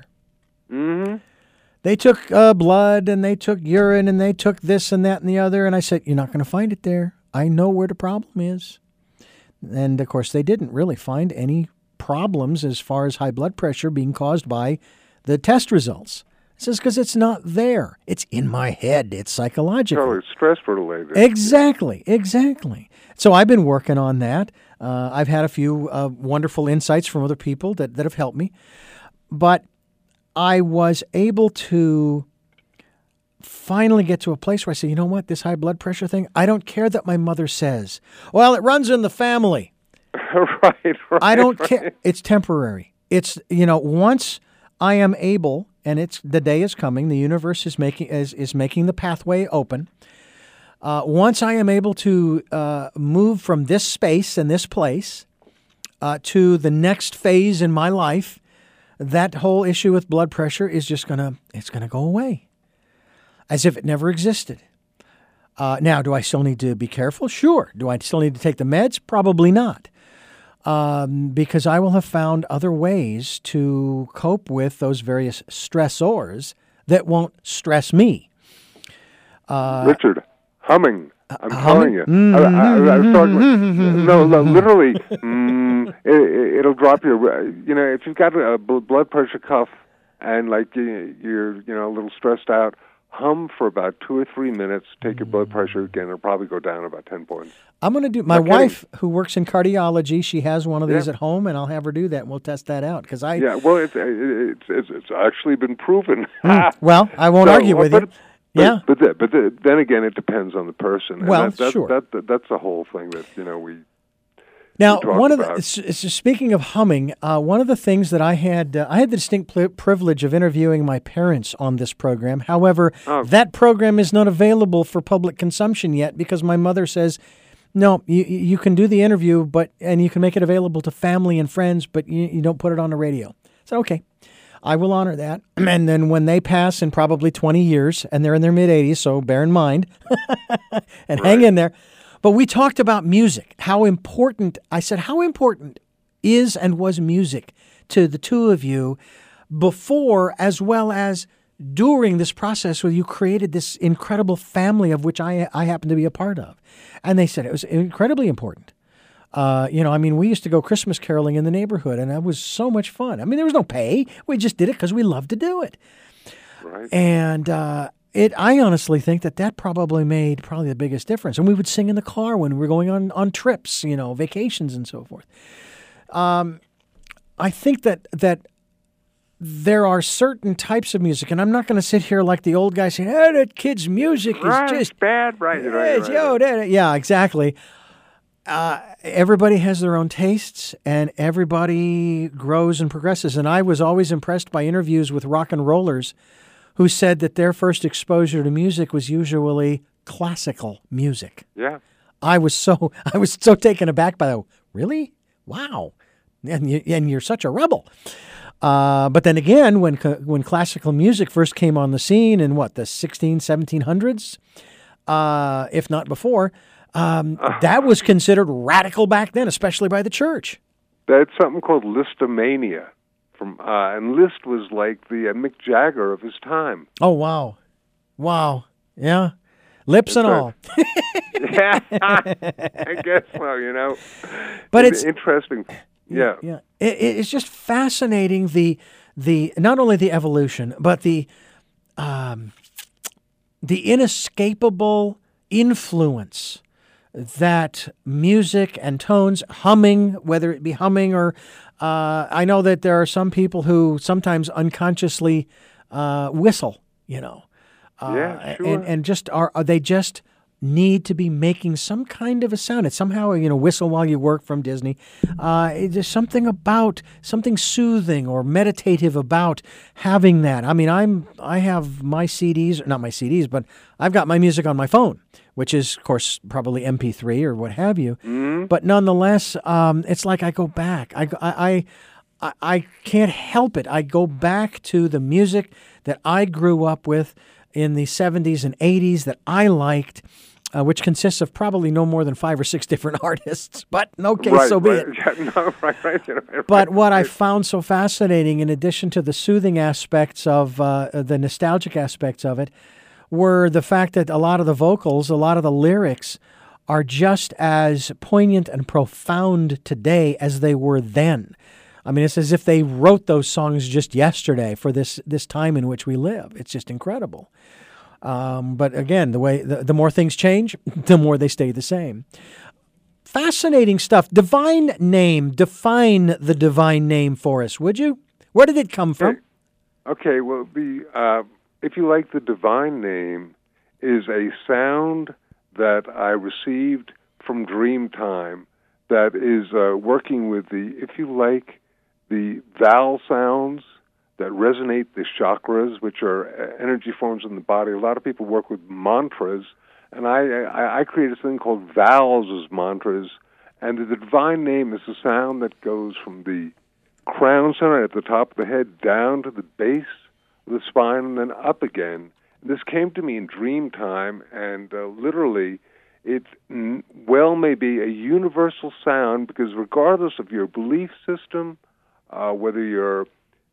They took blood, and they took urine, and they took this and that and the other, and I said, you're not going to find it there. I know where the problem is. And, of course, they didn't really find any problems as far as high blood pressure being caused by the test results. It says because it's not there. It's in my head. It's psychological. Oh, it's stress related. Exactly. So I've been working on that. I've had a few wonderful insights from other people that have helped me. But I was able to finally get to a place where I say, you know what, this high blood pressure thing, I don't care that my mother says, well, it runs in the family. right. I don't care. It's temporary. It's, once I am able, and the day is coming, the universe is making the pathway open. Once I am able to move from this space and this place to the next phase in my life, that whole issue with blood pressure is just gonna go away, as if it never existed. Now, do I still need to be careful? Sure. Do I still need to take the meds? Probably not. Because I will have found other ways to cope with those various stressors that won't stress me. Richard, humming. I'm telling you. I was talking. No, literally. It'll drop your. If you've got a blood pressure cuff and like you're a little stressed out, hum for about 2 or 3 minutes. Take your blood pressure again. It'll probably go down about 10 points. I'm going to do. My wife, who works in cardiology, she has one of these at home, and I'll have her do that. And we'll test that out because I. Yeah, well, it's actually been proven. Well, I won't argue with you. Yeah, but then again, it depends on the person. Well, and sure. That's the whole thing that we. Now, one of speaking of humming, one of the things that I had the distinct privilege of interviewing my parents on this program. However, that program is not available for public consumption yet because my mother says, no, you can do the interview, and you can make it available to family and friends, but you don't put it on the radio. So, okay. I will honor that. And then when they pass in probably 20 years, and they're in their mid-80s, so bear in mind, and hang in there. But we talked about music, how important is and was music to the two of you before as well as during this process where you created this incredible family of which I happen to be a part of. And they said it was incredibly important. We used to go Christmas caroling in the neighborhood, and that was so much fun. I mean, there was no pay. We just did it because we loved to do it. Right. And I honestly think that probably made the biggest difference. And we would sing in the car when we were going on trips, vacations and so forth. I think that there are certain types of music, and I'm not going to sit here like the old guy saying, that kid's music is just bad. Right. Yeah, exactly. Everybody has their own tastes, and everybody grows and progresses. And I was always impressed by interviews with rock and rollers who said that their first exposure to music was usually classical music. Yeah. I was so taken aback by that. Really? Wow. And you're such a rebel. But then again, when classical music first came on the scene in the 1700s, if not before, that was considered radical back then, especially by the church. They had something called Listomania, and Liszt was like the Mick Jagger of his time. Oh, wow, yeah, lips and all. Yeah, I guess so. But it's interesting. Yeah. It's just fascinating the not only the evolution, but the inescapable influence that music and tones, humming, whether it be humming or I know that there are some people who sometimes unconsciously whistle, Yeah, sure. and just are they just need to be making some kind of a sound. It's somehow, Whistle While You Work from Disney. There's something soothing or meditative about having that. I mean, I have my CDs, not my CDs, but I've got my music on my phone, which is, of course, probably MP3 or what have you. But nonetheless, it's like I go back. I can't help it. I go back to the music that I grew up with in the 70s and 80s that I liked, which consists of probably no more than 5 or 6 different artists. But okay, so be it. Yeah, no, right. But what I found so fascinating, in addition to the soothing aspects of the nostalgic aspects of it, were the fact that a lot of the vocals, a lot of the lyrics are just as poignant and profound today as they were then. I mean, it's as if they wrote those songs just yesterday for this time in which we live. It's just incredible. But again, the more things change, the more they stay the same. Fascinating stuff. Divine name. Define the divine name for us, would you? Where did it come from? Okay. Well, if you like, the divine name is a sound that I received from Dreamtime that is working with the vowel sounds that resonate the chakras, which are energy forms in the body. A lot of people work with mantras, and I created something called vowels as mantras, and the divine name is a sound that goes from the crown center at the top of the head down to the base of the spine and then up again. This came to me in Dreamtime, and literally it well may be a universal sound, because regardless of your belief system, whether you're,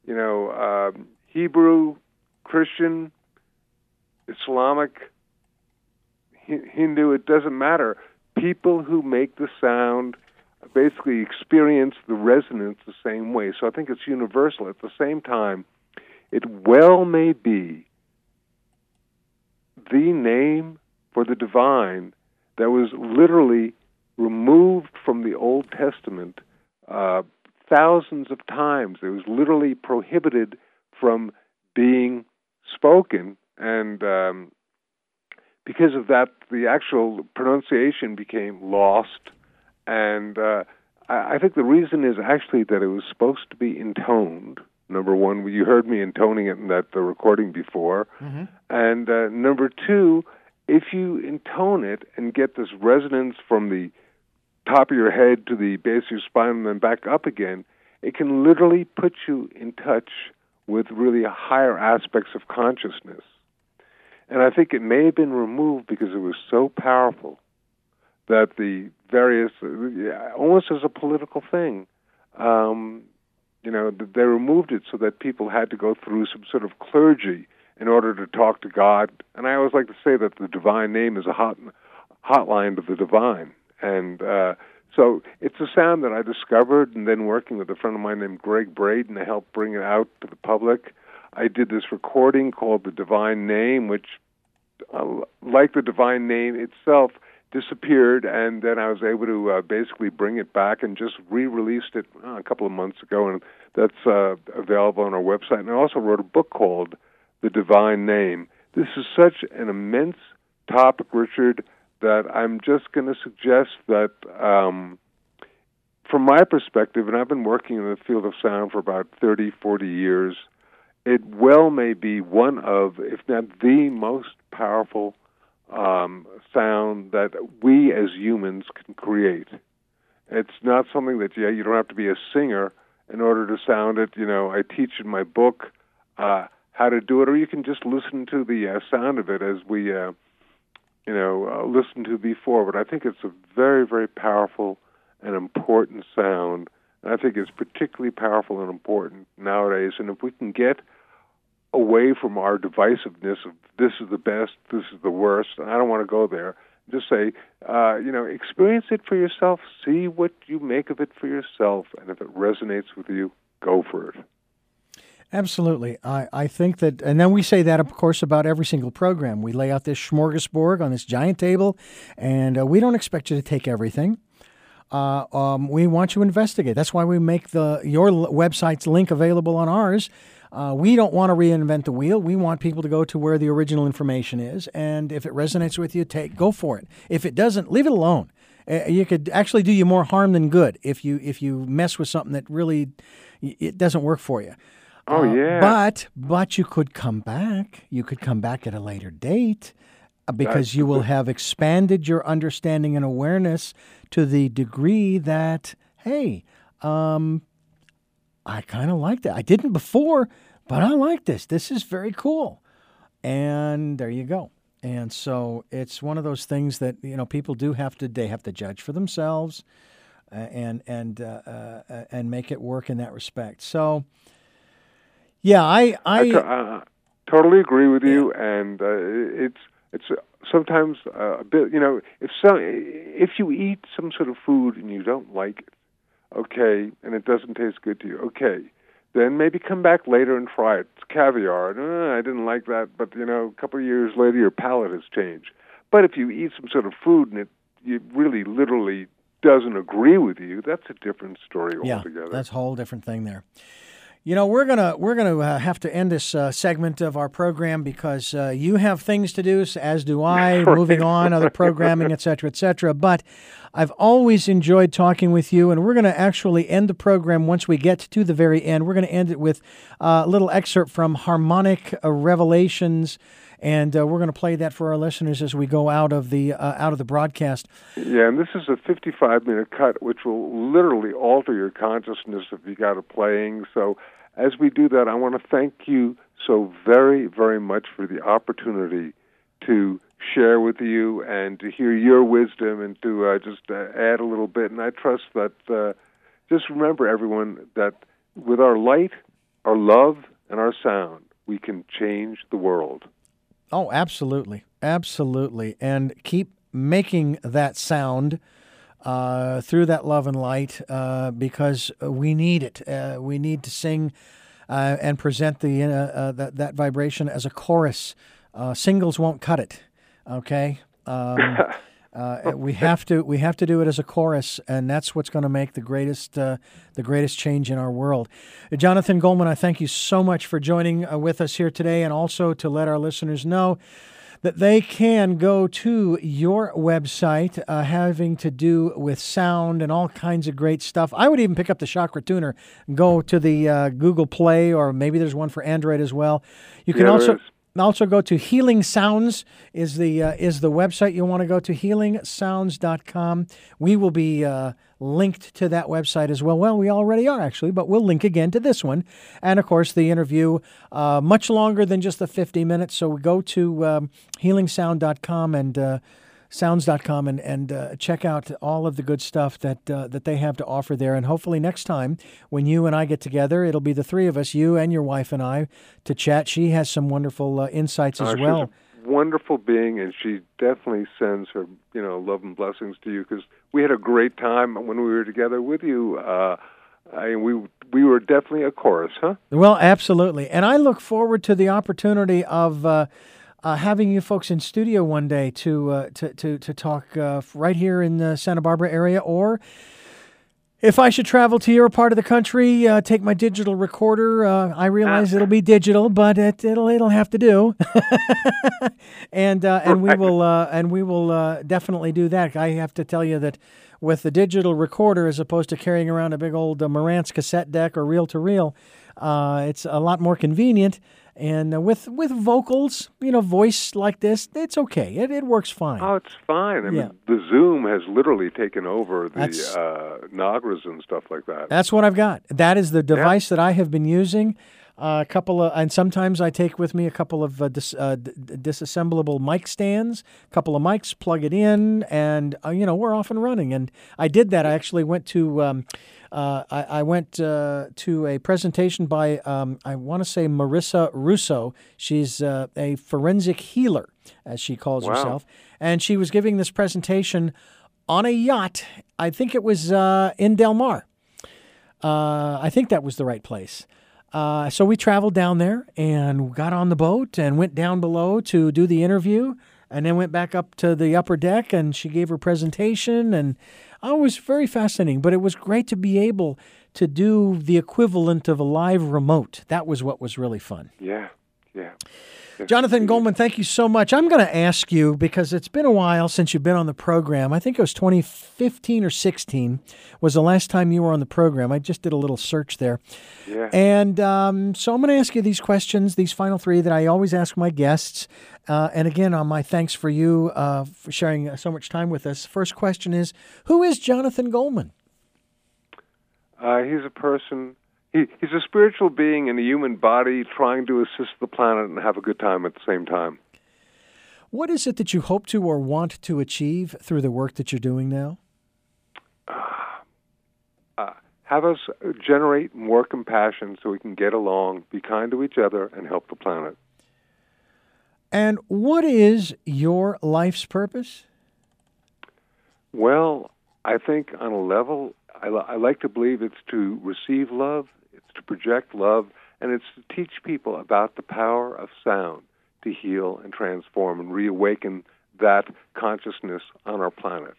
Hebrew, Christian, Islamic, Hindu, it doesn't matter. People who make the sound basically experience the resonance the same way. So I think it's universal. At the same time, it well may be the name for the divine that was literally removed from the Old Testament thousands of times. It was literally prohibited from being spoken, and because of that, the actual pronunciation became lost. And I think the reason is actually that it was supposed to be intoned. Number one, you heard me intoning it in the recording before. Mm-hmm. And number two, if you intone it and get this resonance from the top of your head to the base of your spine and then back up again, it can literally put you in touch with really higher aspects of consciousness. And I think it may have been removed because it was so powerful that the various, almost as a political thing, they removed it so that people had to go through some sort of clergy in order to talk to God. And I always like to say that the divine name is a hotline to the divine. And so it's a sound that I discovered, and then working with a friend of mine named Greg Braden to help bring it out to the public, I did this recording called The Divine Name, which, like the divine name itself, disappeared, and then I was able to basically bring it back and just re-released it a couple of months ago, and that's available on our website. And I also wrote a book called The Divine Name. This is such an immense topic, Richard, that I'm just going to suggest that from my perspective, and I've been working in the field of sound for about 30, 40 years, it well may be one of, if not the most powerful sound that we as humans can create. It's not something that you don't have to be a singer in order to sound it. I teach in my book how to do it, or you can just listen to the sound of it as we listened to before. But I think it's a very, very powerful and important sound, and I think it's particularly powerful and important nowadays. And if we can get away from our divisiveness of this is the best, this is the worst, and I don't want to go there, just say, experience it for yourself, see what you make of it for yourself, and if it resonates with you, go for it. Absolutely. I think that, and then we say that, of course, about every single program. We lay out this smorgasbord on this giant table, and we don't expect you to take everything. We want you to investigate. That's why we make your website's link available on ours. We don't want to reinvent the wheel. We want people to go to where the original information is, and if it resonates with you, go for it. If it doesn't, leave it alone. You could actually do you more harm than good if you mess with something that really it doesn't work for you. Oh, yeah. But you could come back. You could come back at a later date because you will have expanded your understanding and awareness to the degree that, hey, I kind of like that. I didn't before, but I like this. This is very cool. And there you go. And so it's one of those things that, people do have to judge for themselves and make it work in that respect. So, yeah, I totally agree with you. And it's sometimes a bit, if you eat some sort of food and you don't like it, okay, and it doesn't taste good to you, okay, then maybe come back later and try it. It's caviar. I didn't like that, but, a couple of years later, your palate has changed. But if you eat some sort of food and it really literally doesn't agree with you, that's a different story altogether. That's a whole different thing there. We're gonna have to end this segment of our program because you have things to do, as do I. Moving on, other programming, et cetera. But I've always enjoyed talking with you, and we're going to actually end the program once we get to the very end. We're going to end it with a little excerpt from Harmonic Revelations, and we're going to play that for our listeners as we go out of the broadcast. Yeah, and this is a 55-minute cut, which will literally alter your consciousness if you got it playing. So as we do that, I want to thank you so very, very much for the opportunity to share with you and to hear your wisdom and to just add a little bit. And I trust that, just remember, everyone, that with our light, our love, and our sound, we can change the world. Oh, absolutely. Absolutely. And keep making that sound through that love and light because we need it. We need to sing and present that vibration as a chorus. Singles won't cut it. Okay. We have to do it as a chorus, and that's what's going to make the greatest change in our world. Jonathan Goldman, I thank you so much for joining with us here today, and also to let our listeners know that they can go to your website having to do with sound and all kinds of great stuff. I would even pick up the Chakra Tuner and go to the Google Play, or maybe there's one for Android as well. You can also go to Healing Sounds is the website you want to go to, healingsounds.com. We will be linked to that website as well. Well, we already are, actually, but we'll link again to this one. And, of course, the interview, much longer than just the 50 minutes. So we go to healingsound.com and sounds.com and check out all of the good stuff that they have to offer there. And hopefully next time when you and I get together, it'll be the three of us, you and your wife and I, to chat. She has some wonderful insights as well. She's a wonderful being, and she definitely sends her love and blessings to you, because we had a great time when we were together with you. We were definitely a chorus, huh? Well, absolutely. And I look forward to the opportunity of having you folks in studio one day to talk right here in the Santa Barbara area, or if I should travel to your part of the country, take my digital recorder. I realize it'll be digital, but it'll have to do. and we will definitely do that. I have to tell you that with the digital recorder, as opposed to carrying around a big old Marantz cassette deck or reel-to-reel, it's a lot more convenient. And with vocals, voice like this, it's okay. It works fine. Oh, it's fine. I mean, the Zoom has literally taken over the Nagras and stuff like that. That's what I've got. That is the device that I have been using. And sometimes I take with me a couple of disassemblable mic stands, a couple of mics, plug it in, and we're off and running. And I did that. I actually went to I went to a presentation by I want to say Marissa Russo. She's a forensic healer, as she calls herself, and she was giving this presentation on a yacht. I think it was in Del Mar. I think that was the right place. So we traveled down there and got on the boat and went down below to do the interview, and then went back up to the upper deck, and she gave her presentation, and it was very fascinating. But it was great to be able to do the equivalent of a live remote. That was what was really fun. Yeah, yeah. Jonathan Goldman, thank you so much. I'm going to ask you, because it's been a while since you've been on the program. I think it was 2015 or 16 was the last time you were on the program. I just did a little search there. Yeah. And so I'm going to ask you these questions, these final three that I always ask my guests. And again, on my thanks for you for sharing so much time with us. First question is, who is Jonathan Goldman? He's a person. He's a spiritual being in a human body trying to assist the planet and have a good time at the same time. What is it that you hope to or want to achieve through the work that you're doing now? Have us generate more compassion so we can get along, be kind to each other, and help the planet. And what is your life's purpose? Well, I think on a level, I like to believe it's to receive love, it's to project love, and it's to teach people about the power of sound to heal and transform and reawaken that consciousness on our planet.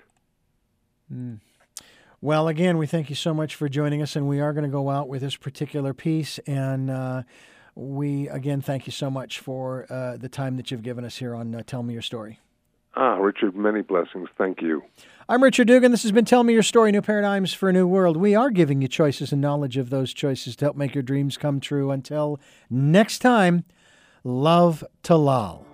Well, again, we thank you so much for joining us, and we are going to go out with this particular piece, and we, again, thank you so much for the time that you've given us here on Tell Me Your Story. Richard, many blessings. Thank you. I'm Richard Dugan. This has been Tell Me Your Story, New Paradigms for a New World. We are giving you choices and knowledge of those choices to help make your dreams come true. Until next time, love to Lal.